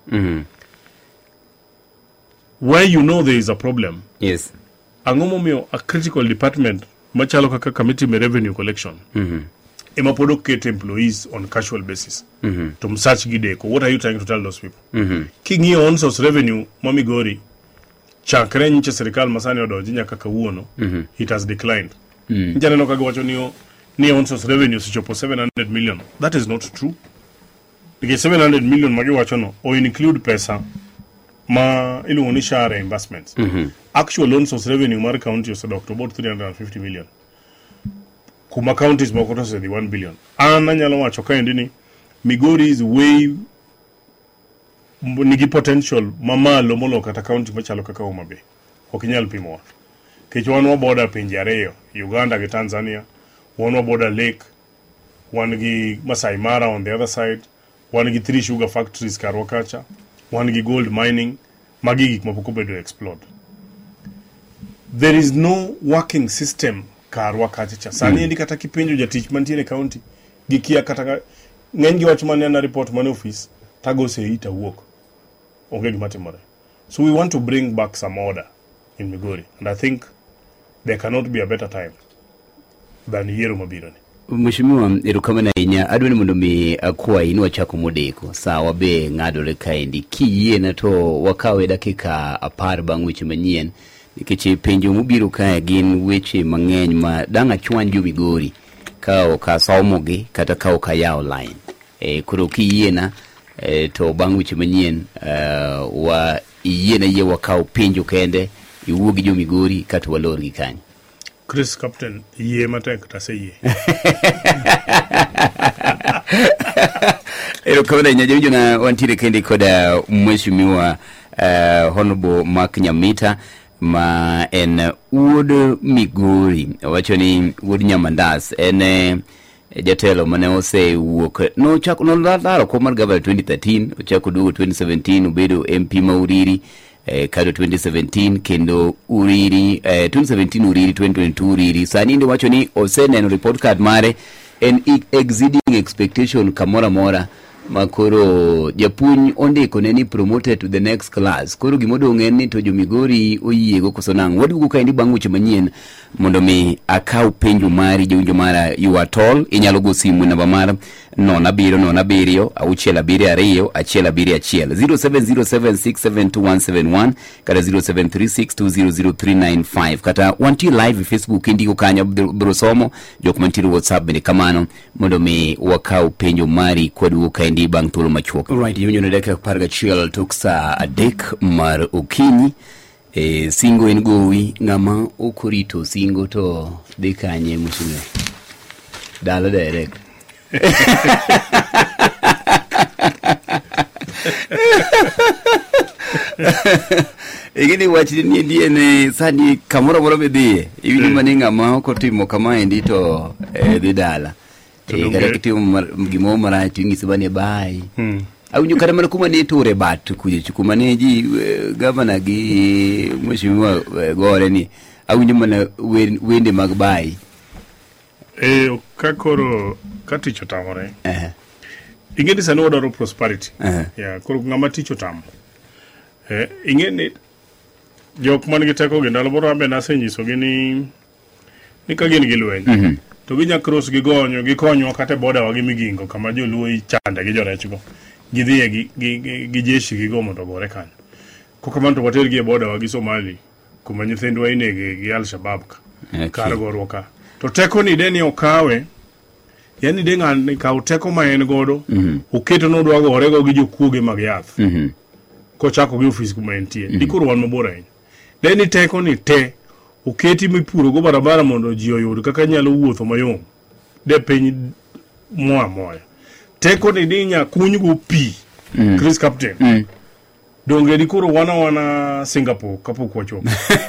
Why you know there is a problem? Yes. Ang'o momiyo a critical department machalo kaka committee me revenue collection ema podo get employees on casual basis to msearch gideko. What are you trying to tell those people? King'iyo on source revenue Migori chakre nyiche serikal masani odonji nyaka kawuono it has declined. Njaneno kaga wacho ni on source revenue sichopo 700 million. That is not true. Because 700 million magi wacho no o include pesa ma iluongo ni share reimbursements. Actual on source revenue mar county osedok to about 350 million. Kuma counties moko to the 1 billion. Anyalo wacho kaendi ni Migori is way nigi potential mamalo molo kata county machalo kaka Homa Bay. Ok inyal pimowa. Kech wan border pinje ariyo, Uganda gi Tanzania, wan border lake, wan gi Masai Mara on the other side, wan gi 3 sugar factories Karwa kacha, wan gi gold mining, magi gik mapoko bedo explode. There is no working system Karwa kacha. Sani endi kata kipenjo jatich mantiere county, gikia kata ng'eny gi wach mane na report mane office, tago se ita work. Onge gima timore. So we want to bring back some order in Migori, and I think there cannot be a better time than yiero mabironi. Mheshimiwa erukamana inya adwani mondo mi akwa inua chako modeko sawa be ng'adore kaendi kiyie na to wakawe dakika 10 bang' weche manyien nikech penjo mobiro kae gin weche mang'eny ma dang' achwan jo Migori ka somogi kata ka yawo line koro kiyie na to bang' weche manyien wa yie na yie wakaw penjo kende iwuogi jo Migori kata walor gi kanyo. Chris Captain yie matek tase yie. Erukamana inya jonjo na wantire kende koda Mheshimiwa Honorable Mark Nyamita ma en wuod Migori wacho ni wuod Nyamandas en jatelo mane osewuok no laro ko mar gabal 2013 ochako duogo 2017 obedo MP ma Uriri kado 2017 kendo Uriri 2017 Uriri 2022 Uriri sani ndo wacho ni oseneno report card mare en exceeding expectation kamora mora makoro japuonj ondiko ne ni promoted to the next class. Koro gimodong' en ni to jomigori oyiego koso nang'. Wadugo kaendi bang' weche manyien mondo mi akaw penjo mari jowinjo mara you are tall. Inyalo go simu namba mar 070 672 171 0707672171 kata 0736200395 kata wanti live Facebook indiko kanyo brosomo jok mantiere WhatsApp bende kamano mondo mi wakaw penjo mari kwadugo kaendi bang' thuolo machuok. Right, yonyo na dakika 11 tok saa 3 mar okinyi. Singo en gowi ng'ama okorito singo to dhi kanye musume dala direct. Igini wachni ni ndiene sani kamoro moro bedhie iwinjo mani ng'ama okotimo kama endi to dhi dala kata kitimo gimoro marach ing'isi bani bai awinjo kata mana kuma ni ture bat kuma ni ji gavana gi mheshimiwa gore ni awinjo mana wende mag bai kakoro katicho tamore ingeni sani wadaro prosperity koro ng'ama ticho tamo ingeni jok man gi teko gi ndalo moro ambe nasenyisogi ni ka gin gi lweny to ginya cross gi gonyo gi konyo kata boda wa gi migingo kama joluo ichanda gi jorechgo gidhie gi jeshi gi go mondo gore kan kokamano to water gi boda wa gi Somali kuma nyithindwa inege gi Al-Shabaab kar gorwa ka to teko ni deni okawe yani denga ka teko ma en godo oketo no dwa gore go gi jokuoge mag yath ko chako gi office kuma entie dikoro wan mabor ahinya deni teko ni te oketi mipuro go barabara mondo ji oyud kaka nyalo wuotho mayom de piny moya teko ni dinya kuny go pi Chris Captain donge dikoro wana Singapore kapok wachopo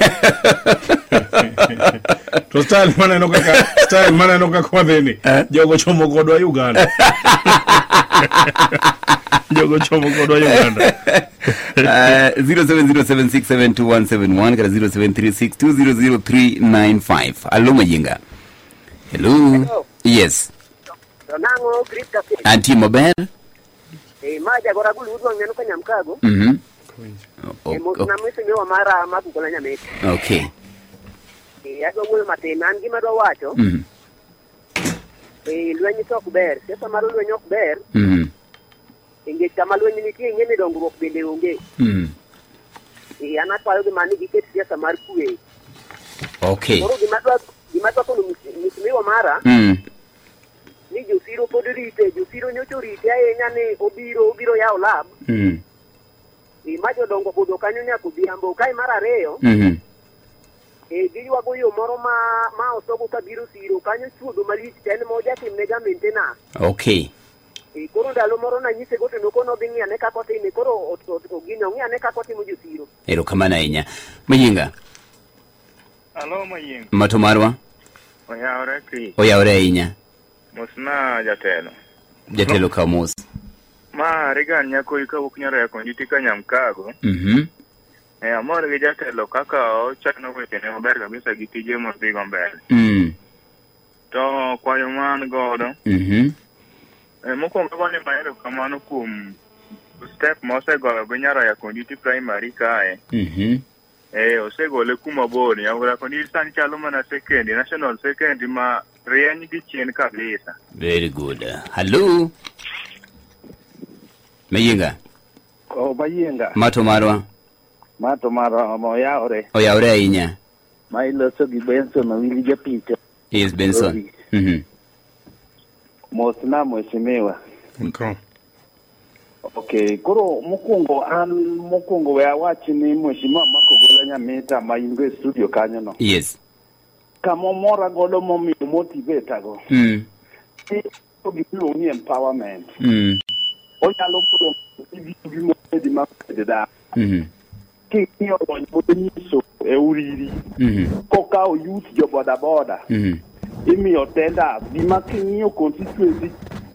to style mana no kaka wadheni jogo chomo kodwa Uganda jogo chomo kodwa Uganda 0707672171 kata 0736200395. Hello Majinga. Hello. Yes. Nango Chris Captain. Anti maber? Maja gora gulu udwa ngeno kanyamkago. Na mwese nyo mara makukola nyamete. Okay. Yago mwe matena ngima do wacho. Lwenyi tok ber, sesa maro lwenyi ok ber. Inge kama lwenyi nitie ngene dongruok bende onge. Ana kwayo gi mani gi ket siasa mar kuwe. Okay. Koro gima dwa kono misimiwa mara. Ni josiro pod rite, josiro nyocho rite ahinya ni obiro yao lab. Majo dongo bodo kanyo nyako biambo kai mara reyo. Giywago yo moro ma osogo ka biro siro kanyo chuodo malich ten moja tim mega maintenance. Okay. Koro ndalo moro na nyise gote no kono dhi ng'iane kako time koro ogino ng'iane kako timo josiro. Ero kamana ahinya. Majinga. Hello Majinga. Mato marwa? Oyawre kri. Oyawre ahinya. Mosna Jatelo kamos. Ma regan nyako ikawuok nyara konditi ka nyamkago. Amor gi jatelo kaka ochano wetene maber kabisa gi tije modhigo mbele. To kwayo man godo. Mokwongo gone mahero kamano kuom step mosegoyo go nyara ya konditi primary kae. Osegole kuma bor ya konditi sani chalo mana second, national second ma rieny gi chien kabisa. Very good. Hello. Majinga. Majinga. Mato marwa? Mato marwa oyawre. Oyawre ahinya. Ma iloso gi Benson Awili japita. Yes, Benson. Mosna mheshimiwa. Okay, koro mokwongo we awachi ni mheshimiwa makogola nyamita ma ingo studio kanyo no. Yes. Kamo mora godo momiyo motivate go. To gibiro ni empowerment. Onyalo podo gi di ma da. Kiyo bonyiso e uriri. Koka o youth jo boda. Imiyo tenda bima kinyo constituency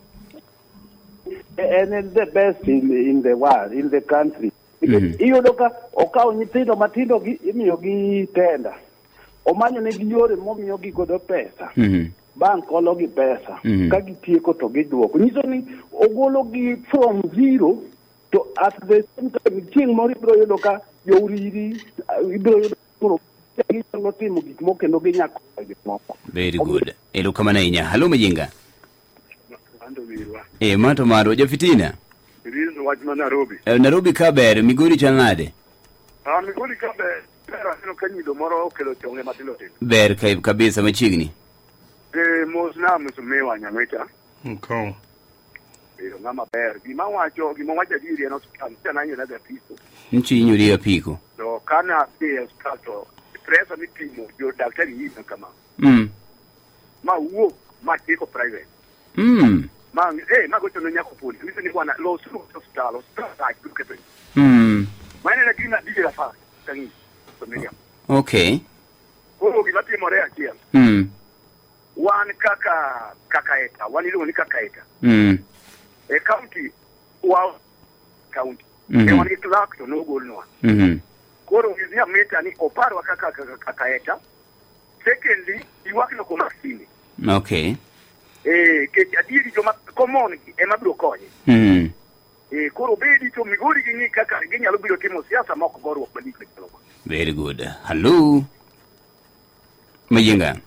and the best in the world, in the country. Iyo doka okao nyithindo matindo imiyo gi tenda. Omanyo ne gi yore momiyo gi godo pesa. bank holo gi pesa ka gitieko to giduoko. Nyiso ni ogolo gi from zero to at the same time chieng' moro ibiro yudo ka jouriri ibiro yudo koro ginyalo timo gik moko kendo ginyako gik moko. Very good. Erokamano ahinya. Halo Majinga. Mato maro jafitina. Irizo wach ma Nairobi. Nairobi kaber, Migori chanade. Migori kaber. Pero kanyido moro okelo chonge matilo tin. Ber kabisa machiegni. Mosna musumewa nyameta. Okay. Pero ngama ber. Gima wacho diri en hospital. Tena yuna da piko. Nchi nyuri ya piko. So kana pia hospital to presa ni pimo yo daktari hii kama. Ma uo ma tiko private. Ma ma goto no nyako poli. Mimi ni bwana lo suru hospital ta kukepe. Maana na kina dili la fa. Tangi. Okay. Gimati more achiel. Wan kaka eta, wan iluongo ni kaka eta. E county, wow, county. Wan gi clerk to no golnwa. Koro gizia meta ni oparwa kaka eta. Secondly, iwak no komaksini. Okay. Ke adiri joma common ema biro konye. Koro bedi to Migori gi kaka ginyalo biro timo siasa moko gorwok madik ne kelo. Very good. Hello. Majinga.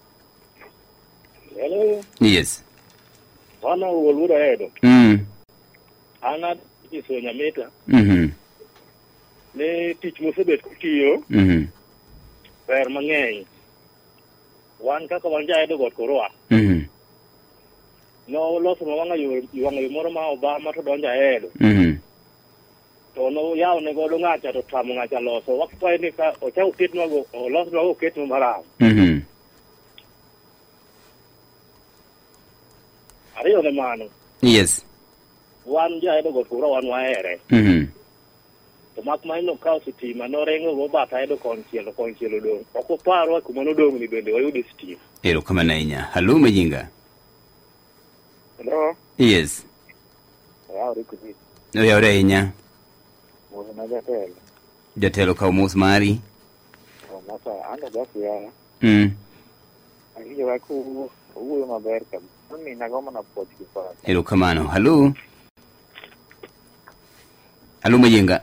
Hello. Yes. Wana wolura edo. Ana iso nyameta. Ne tich mosebet kutiyo. Ber mang'eny. Wan kaka wanja edo got korwa. No loso mawanga yo moro ma Obama to donja edo. To no yaw ne godo ng'acha to tamo ng'acha loso wakwaye ni ka ochau kitno go loso go kitno marao. Ariyo ne mano. Yes. Wan ja edo go kura wan waere. To mak maino ka sitima no rengo go bata edo konchielo dong. Oko paro kuma no dong ni bende wayudi sitima. Erokamano ahinya. Halo Majinga. Hello. Yes. Oyawre ahinya. Jatelo ka mos mari. Ando gafia. Ahiyo wako uwe maber ka. Mimi nagoma na poti kwa. Erokamano. Halo. Halo Majinga.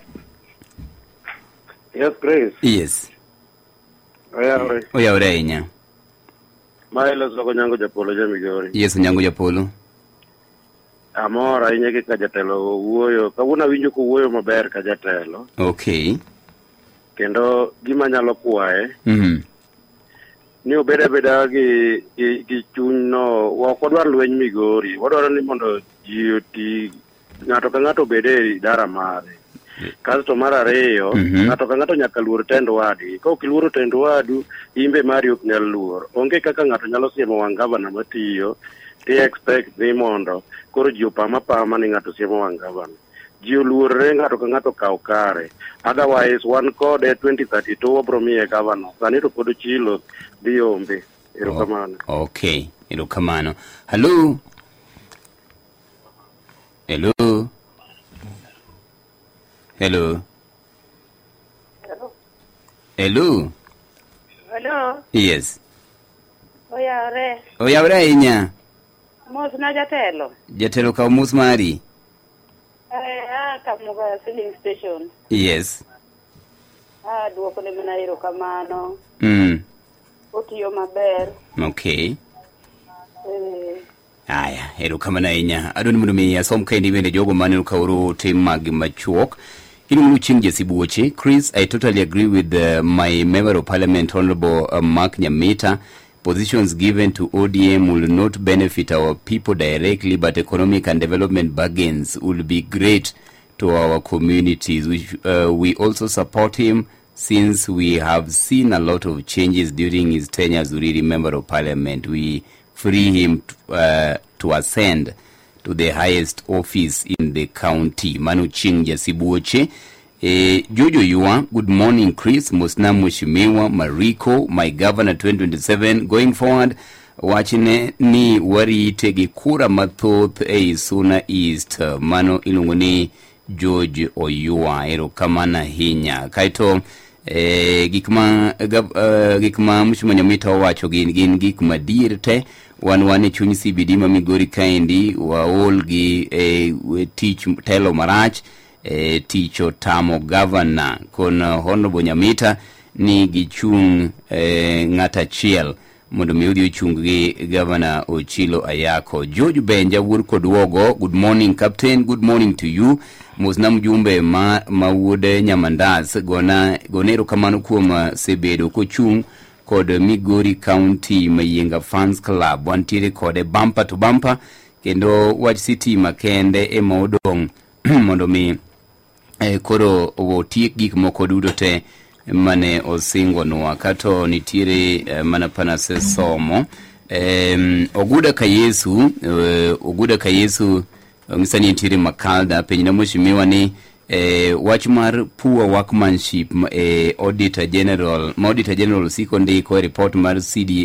Yes, Grace. Yes. Oyawre ahinya. Maelo soko nyango japolo ja Migori. Yes, nyango japolo. Amora ahinya ka jatelo wuoyo. Kawuna winjo ko wuoyo maber ka jatelo. Okay. Kendo gima nyalo kwaye. Ni obeda gi chunyno wako dwar lweny Migori. Wadwaro ni mondo ji oti ng'ato ka ng'ato bede dara mare. Kasto mar ariyo, ng'ato ka ng'ato nyaka luor tend wadi. Ka ok iluoro tend wadu, imbe mari ok nyal luor. Onge kaka ng'ato nyalo siemo wang' gavana matiyo, ti expect ni mondo koro ji opama ni ng'ato siemo wang' gavana. Ji oluorre ng'ato ka ng'ato kaw kare. Otherwise, wan kode 2032 wabro miye gavana. Sani to pod chilo dhi ombe. Erokamano. Okay. Erokamano. Hello. Hello. Hello. Hello. Hello. Yes. Oyawre ahinya. Mos na jatelo. Jatelo ka mos mari. Kamuga filling station. Yes. Duoko ne mana erokamano. Otiyo maber. Okay. Aya, erokamano ahinya. Adwani mondo mi asom ka bende jogo mane kaoro tim mag machuok. Iluongo Ching Jesibuoche. Chris, I totally agree with my member of parliament, Honorable Mark Nyamita. Positions given to ODM will not benefit our people directly, but economic and development bargains will be great to our communities. We also support him since we have seen a lot of changes during his tenure as Uriri Member of Parliament. We free him to ascend to the highest office in the county. Manu Ching Jesibuoche. Jojo Yua, good morning Chris, Musna Mushimiwa, Mariko, my governor 2027. Going forward, watching ni wari tegi kura mathoth Suna East, Mano ilunguni George Oyua, erokamano ahinya. Kaito gik ma Mheshimiwa Nyamita owacho gin gik madier te. Wan e chuny CBD ma Migori kaendi waol gi tich telo marach, tich otamo governor kon Honorable Nyamita ni gichung ng'at achiel mondo mi odhi ochung gi Governor Ochilo Ayako. George Benja wuod Kodwogo, good morning Captain, good morning to you. Mosna mjumbe ma wuode Nyamandas gonero kamano kuom sebedo kochung kod Migori County Mayenga Fans Club. Wantiere kode bumper to bumper, kendo wach city makende ema odong mondo mi koro otiek gik moko duto te mane osingonwa. Kato nitiere mana panase somo Oguda Kayesu ngisani nitiere Makalda penyina Mheshimiwa ni wach mar poor workmanship Auditor General siko ndiko report mar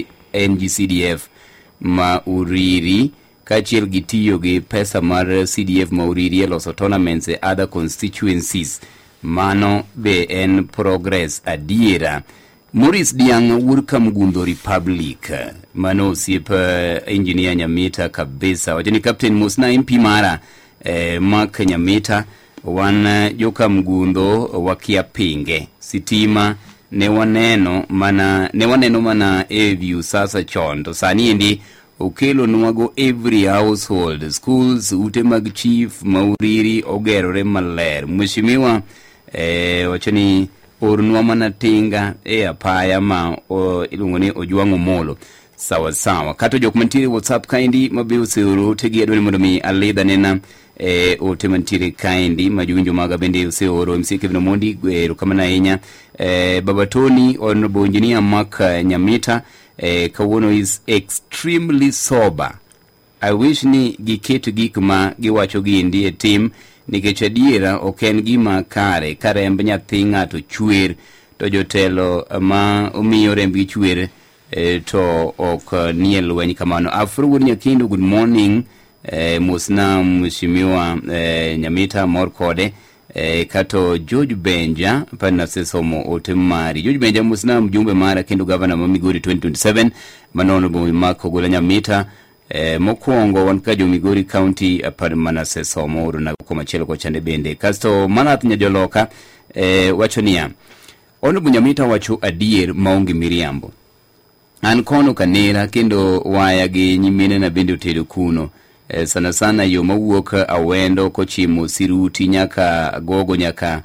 NGCDF ma Uriri kachiel gitiyo gi pesa mar CDF ma Uriri loso tournaments e other constituencies. Mano be en progress adiera. Morris Diang Wurka Mgundo Republic mano siep engineer Nyamita kabisa. Wajani Captain Musna MP mara Mark Nyamita wan joka Mgundo wakia pinge sitima ne waneno mana view sasa chondo sani endi okelo nwago every household, schools, ute mag chief Mauriri ogerore maler. Mheshimiwa wachani ornwa mana tinga apaya ma ilungoni Ojwang'o Molo sawa. Kato jok mantire WhatsApp kaindi mabe oseoro tegi adwani mondo mi alida nena ote mantire kaindi majuwinjo maga bende oseoro MC Kevin Omondi erokamano ahinya. Baba Tony Honorable Engineer Mark Nyamita kawuono is extremely sober. I wish ni giketo gik ma giwacho gindi e tim nikech adiera oken gima kare remb nyathi ng'ato chwer to jotelo ma omiyo remb chwer to ok nie lweny kamano. Afro Nyakindo, good morning. Musna Mheshimiwa Nyamita mor kode kato George Benja pana sesomo otemari. George Benja musna mjumbe mara kendo governor ma Migori 2027 manono bo Mark Ogola Nyamita mokwongo wan ka jo Migori County apar mana sesomo na koma chelo ko chande bende kasto mana nyajoloka wacho niya Honorable Nyamita wacho adier maonge miriambo. An kono kanera kendo waya gi nyimine na bende otedo kuno. Sana yo mawuok Awendo kochimo Siruti nyaka Gogo nyaka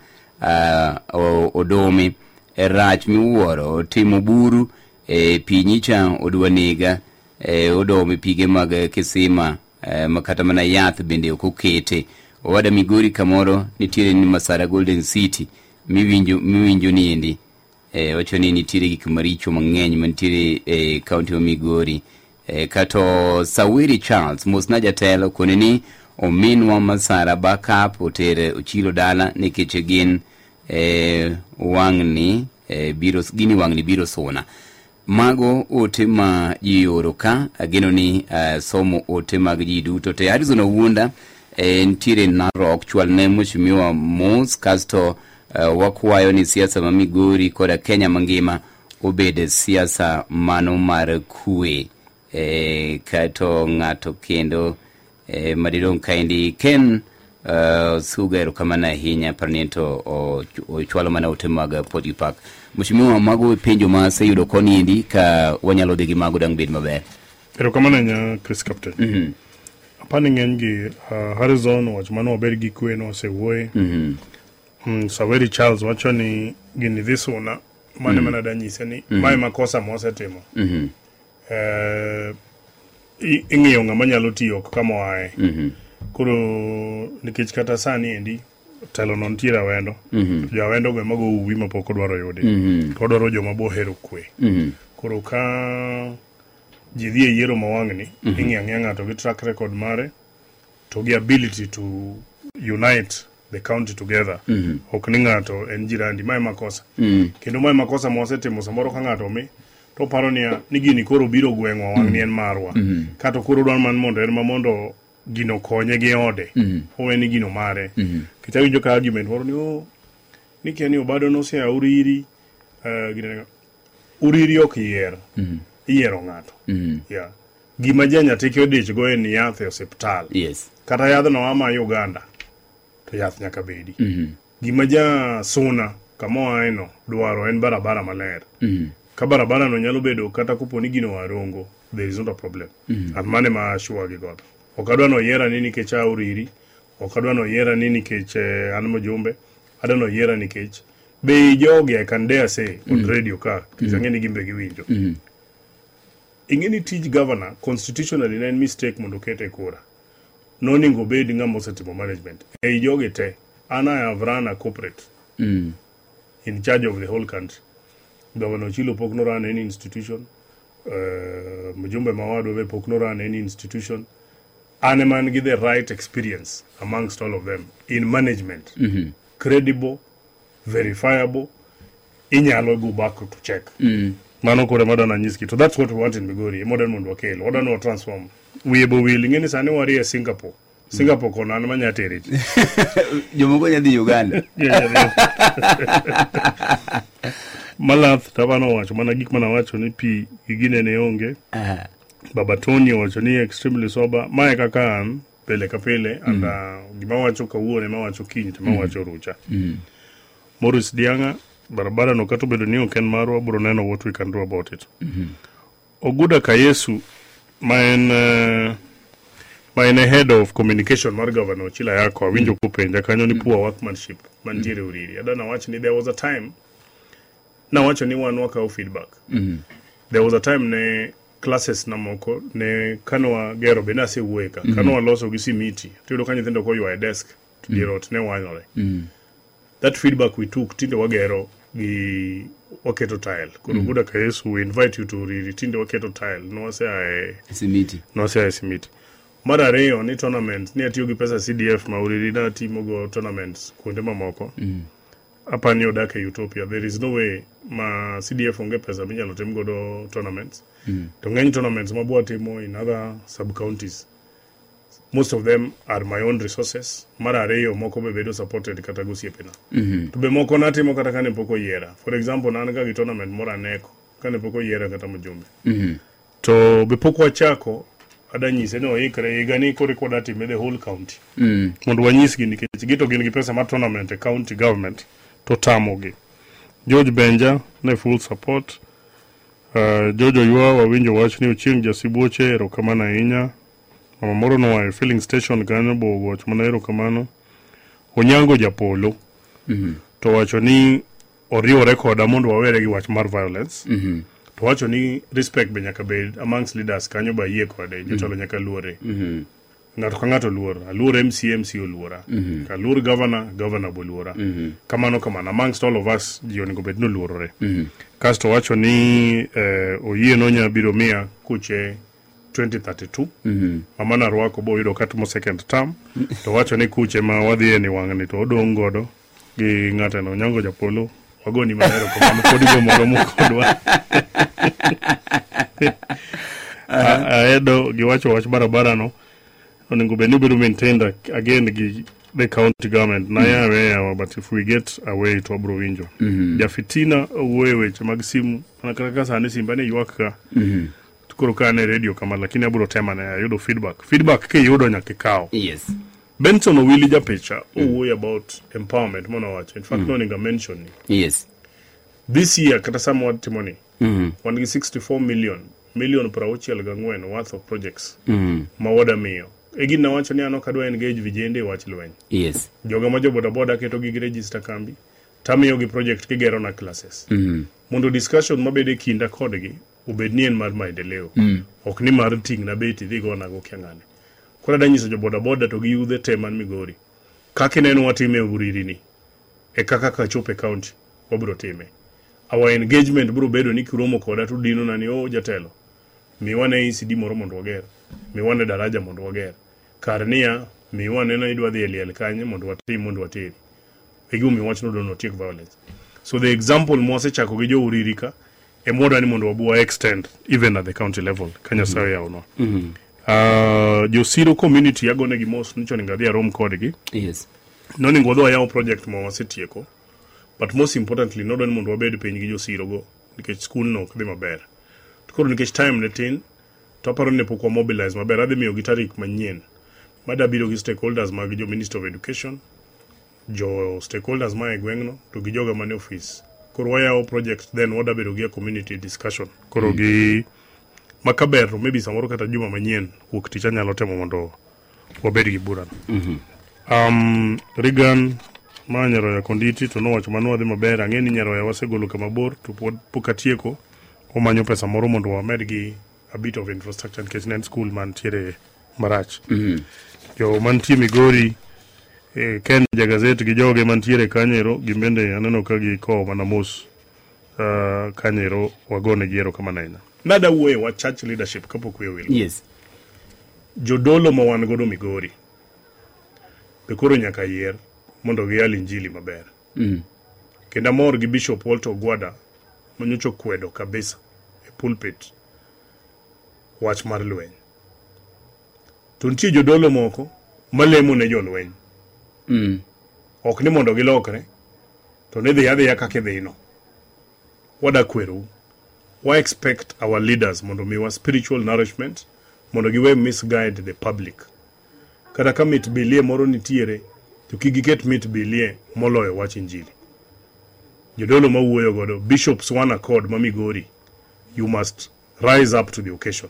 Odome rach miwuoro timo buru pinyicha odwanega Odome pige mag kisima makata mana yath bende okokete. Owada Migori kamoro nitiere ni Masara Golden City miwinjo niendi wacho ni nitiere gik maricho mang'eny mantiere county wa Migori. Kato Sawiri Charles Musna jatelo kone ni ominwa Masara backup otere Ochilo dala nikech gin wang'ni biro sona. Mago ote ma jioro ka ageno ni somo ote mag jiduto te. Arizona Wunda nitiere Narok chwal ne Mheshimiwa Mos kasto wakwayo ni siasa ma Migori koda Kenya mangima obede siasa mano mar kwe. Kato ng'ato kendo madidong kaindi Ken Sugero kamana hinya parnento chwalo mana utemaga Poti Park. Mheshimiwa mago penjo ma seyudo koni indi ka wanyalo degi mago dang bed maber. Erokamano nya Chris Captain. Apani ng'eny Horizon wach mano ober gi kwe no sewuoye. Sawiri Charles wacho ni gini dhisuna mane mana danyise ni mae makosa mosetimo. Ing'iyo ng'ama nyalo tiyo kama wae. Koro nikech kata sani endi telo non tiere Awendo. Jo Awendo go mago uwi mapok odwaro yude. Odwaro joma bohero kwe. Koro ka jidhi e yiero mawang'ni ing'iyo ng'ato gi track record mare to gi ability to unite the county together. Ok ni ng'ato en jirandi mae makosa. Kendo mae makosa mosetimo samoro ka ng'ato mi to paro ni gini koro biro gweng'wa wang'ni en marwa. Kato koro dwan man mondo en mamondo gino konye gi ode. Oweni gino mare. Kichawinjo ka argument moro ni ni kiani obado no se Uriri uriri ok yier. Iyiero ng'ato. Yeah. Gima nyathi kodich go en yath e osiptal. Yes. Kata yadhno ama Uganda to yath nyaka bedi. Gima suna kama eno dwaro en barabara maler. Ka barabara no nyalo bedo kata kuponi gino warongo, there is not a problem. At mane ma sure gi God. Okadwa no yiera nini nikech uriri, okadwa no yiera nini nikech an mojumbe, adwa no yiera nikech be jogi I can dare say on radio ka kizangeni gimbe giwinjo. Ingeni tij governor constitutionally na mistake mondo kete kura. No ningo bedi ngamo setimo management. Jogi te I have run a corporate in charge of the whole country. Governor Chilo pok no run any institution. Mujumbe Mawado we pok no run any institution. Aneman give the right experience amongst all of them in management. Credible, verifiable. Inyalo go back to check. Mano kore modern anyiski. So that's what we want in Migori. Modern mundo wakele. Modern no transform. We ebo willing ni sani wari Singapore. Singapore kona anamanya terich. Jomongo nyadi Uganda. Malath tabano wacho mana gik mana wacho ni pi igine ne onge. Baba Tony wacho ni extremely sober. Mae kaka an pele ka pele anda gima wacho kawuone ma wacho kiny to ma wacho rucha. Morris Dianga barabara no kato bedo ni oken marwa bro neno what we can do about it. Oguda Kayesu my head of communication mar governor Chila yako winjo kupenja kanyo ni poor workmanship mantiere uriri. Adana wacho ni there was a time na wacho ni wan waka feedback. There was a time ne classes na moko ne kanwa gero bena se weka kanwa loso gi simiti tiyudo ka nyithindo ko ywa desk to dirot ne wanyore. That feedback we took tinde wagero gi waketo tile kuro Guda Kayesu we invite you to uriri tinde waketo tile no wase simiti mara reyo ni tournament ni atiyo gi pesa CDF ma uriri na timo go tournaments kuonde mamoko. Hapa ni odake Utopia. There is no way ma CDF onge pesa minyalo tim godo tournaments. To ng'eny tournaments mabwa timo in other sub-counties. Most of them are my own resources. Mara reyo moko be bedo supported kata gosiepena. To be moko natimo kata kane poko yiera. For example, nanaga gi tournament mora neko kane poko yiera kata mjumbe. To be poko wachako adanyise no ikre igani kore kwa dati me the whole county. Mondo wanyisgi nikech gito gin gi pesa ma tournament county government to tamogi. George Benja ne full support. Jojo Yua wawinjo wach ni uchieng jasibuoche erokamano inya. Mama moro no wa filling station kanyo bo wach mana erokamano. Onyango Japolo. To wacho ni oriwo rekoda mondo wawere gi wach mar violence. To wacho ni respect be nyaka bed amongst leaders kanyo ba yie kode jotelo nyaka luore. Ngato ka ngato luor, aluor MC oluora. Ka luor governor boluora. Kamano amongst all of us jioni go bed no luorore. Kasto wacho ni oyie no nya biro mia kuche 2032. Mamana rwako bo yudo katmo second term. To wacho ni kuche ma wadhi ni wang'ni to odong' godo gi ng'ate no Onyango Japolo. Wagoni manero kamano kodi go moro mokodwa. Aedo giwacho wach barabara no onego be ni bedo maintained again gi the county government na yawe but if we get away to abro winjo. Jafitina weche mag simu anakaka sane simba ne ywak ka tukoro kane radio kama lakini abro tema na yudo feedback ke yudo nyaka kao. Yes. Benson Owili Japecha about empowerment mono wacho in fact no ninga mention. Yes. This year kata somewhat timoni. One gi 64 million per auchiel gangwen worth of projects. Mawada miyo. Egin na wacho ni anokadwa engage vijende wach lweny. Yes. Joga ma boda keto gi register kambi. Tamiyo gi project kigero na classes. Mondo discussion mabede kinda kodgi obed ni en mar maendeleo. Ok ni mar ting na beti dhi gona go kyangane. Kora danyiso boda to gi yudhe teman Migori. Kaka neno watime uriri ni. E kaka kachope county wabro time. Our engagement bro bedo ni kiromo koda to dino na ni jatelo. Miwane ECD moro mondo wager. Miwane daraja mondo wager. Karnia miwane na idwa dhi eliel kanye mondo watim mondo watiri. Egi miwach no don't take violence. So the example mwase chako gi jo uririka e moda ni mondo wabuwa extend even at the county level. Kanya sawe ya uno. Josiro community yagone gi mos nicho ningadhia rom kodegi. Yes. Noni ngodho ya project mwase tieko. but most importantly nodwa ni mondo wabed piny gi josiro go nikech skul no ok dhi maber. To koro nikech time ne tin to aparo ni pok wa mobilize maber, adhi miyo gi tarik manyien mada biro gi stakeholders mag jo Ministry of Education, jo stakeholders ma e gweng'no to gi joga mane office. Koro wayawo project then wada bedo gi community discussion koro gi makaber maybe samoro kata juma manyien wuok tich anyalo temo mondo wabed gi bura. Regan ma Nyaroya Konditi to nowacho mano wadhi maber, ang'e ni Nyaroya wasegolo kama bor to pok atieko omanyo pesa moro mondo wamed gi a bit of infrastructure nikech ne en school mantiere marach. Jo mantie Migori Ken Jagazet gi joge mantiere Kanyero gimbende aneno ka gi ko mana mos Kanyero wagone giero kama naina. Nada wuoye wa church leadership kapok we will. Yes. Jodolo ma wan godo Migori be koro nyaka yier mondo giyal injili maber. Kenda mor gi Bishop Walter Ogwada manyocho kwedo kabisa e pulpit wach mar lweny. To nitie jodolo moko malemo ne jolweny. Ok ni mondo gilokre to ne dhi adhiya kaka dhino. Wada kweru. We expect our leaders mondo miwa spiritual nourishment mondo giwe misguide the public. Kada ka mit bilie moro nitiere to kigiket mit bilie moloyo wach injili. Jodolo mawuoyo godo bishops one accord ma Migori, you must rise up to the occasion.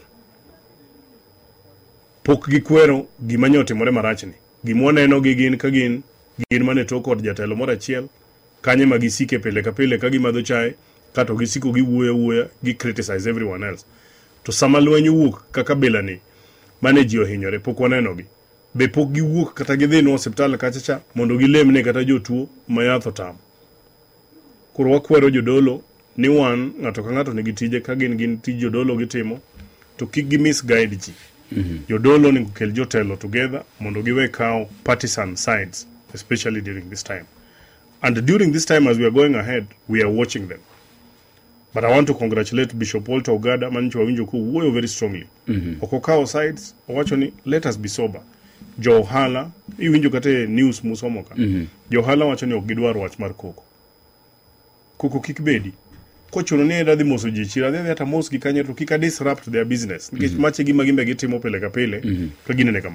Pok gikwero gima nyotimore marachni. Gimoneno gi gin ka gin mane to kod jatelo moro achiel kanye magisike pile ka pile ka gimadho chae kato gisiko giwuoya gi criticize everyone else. To sama lweny wuok kaka bilani mane ji ohinyore pok waneno gi. Be pok giwuok kata gidhi no hospital kachacha mondo gilemne kata jotuo ma yath otam. Koro wakwero jodolo ni wan ng'ato ka ng'ato nigi tije ka gin tij jodolo gitimo to kik gi misguide ji. Jodolo ni kel jotelo together mondo giwe kao partisan sides, especially during this time. And during this time as we are going ahead, we are watching them. But I want to congratulate Bishop Walter Ogada mancho winjo ku wuoyo very strongly. Okokao sides, owacho ni let us be sober. Johala, iwinjo kate news musomoka. Johala wacho ni ok gidwar wach mar koko. Koko kikbedi. Kochuno ni edadhi moso jichira, adhi hata mos gi Kanyero to kika disrupt their business. Nikech mache gima gimbe gitimo pile ka pile, to ginene kama.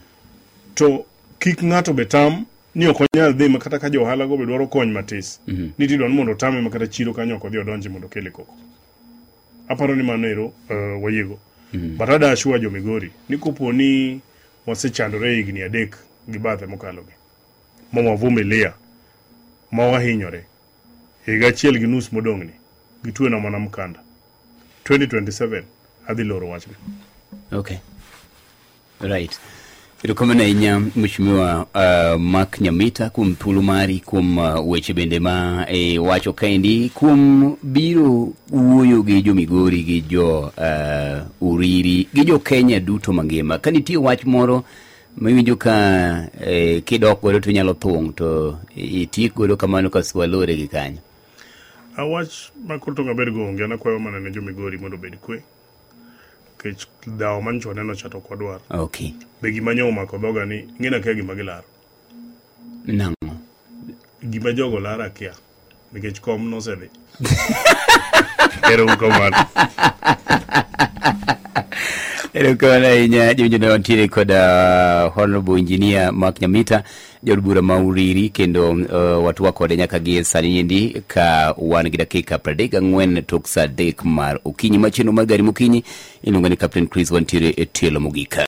To kik ng'ato betam ni okonyal dhi makata ka johala go be dwaro kony matis. Niti don mondo tame makata chiro kanyo ok odhi odonji mondo kele koko. Aparo ni manero wayego. Barada ashua jo Migori ni kopo ni wasechandore higni adek gi bathe mokalogi. Mama vumilia mawahinyore. Higa chiel gi nus modongni gitwe na mana mkanda 2027 adhi loro wachni. Okay, right. Irukomana inya mheshimiwa Mark Nyamita kum thuolo mari kum weche bende ma wacho kaendi kum biro wuoyo gi jo Migori gi jo Uriri gi jo Kenya duto mangima. Kanitie wach moro miwinjo ka kidok godo to nyalo thung to itiek godo kamano ka swalore gi kanyo. Awach makurto ngaber go onge anakwayo mana ne jo Migori mondo bed kwe. Kech dawo mancho neno chato kwa dwar. Okay. Be gima nyo umako dhoga ni ngina kia gima gilaro. Nango. Gima jogo lara kia. Nikech kom no sebe. Ero ukomano. Erokamana inya jonjona wantire koda Honorable Engineer Mark Nyamita jod bura ma Uriri kendo watu wakode nyaka gi sani yendi ka wan gi dakika 34 tok saa 3 mar okinyi machino magari mokinyi iluongo ni Captain Chris wantire e tielo mogika.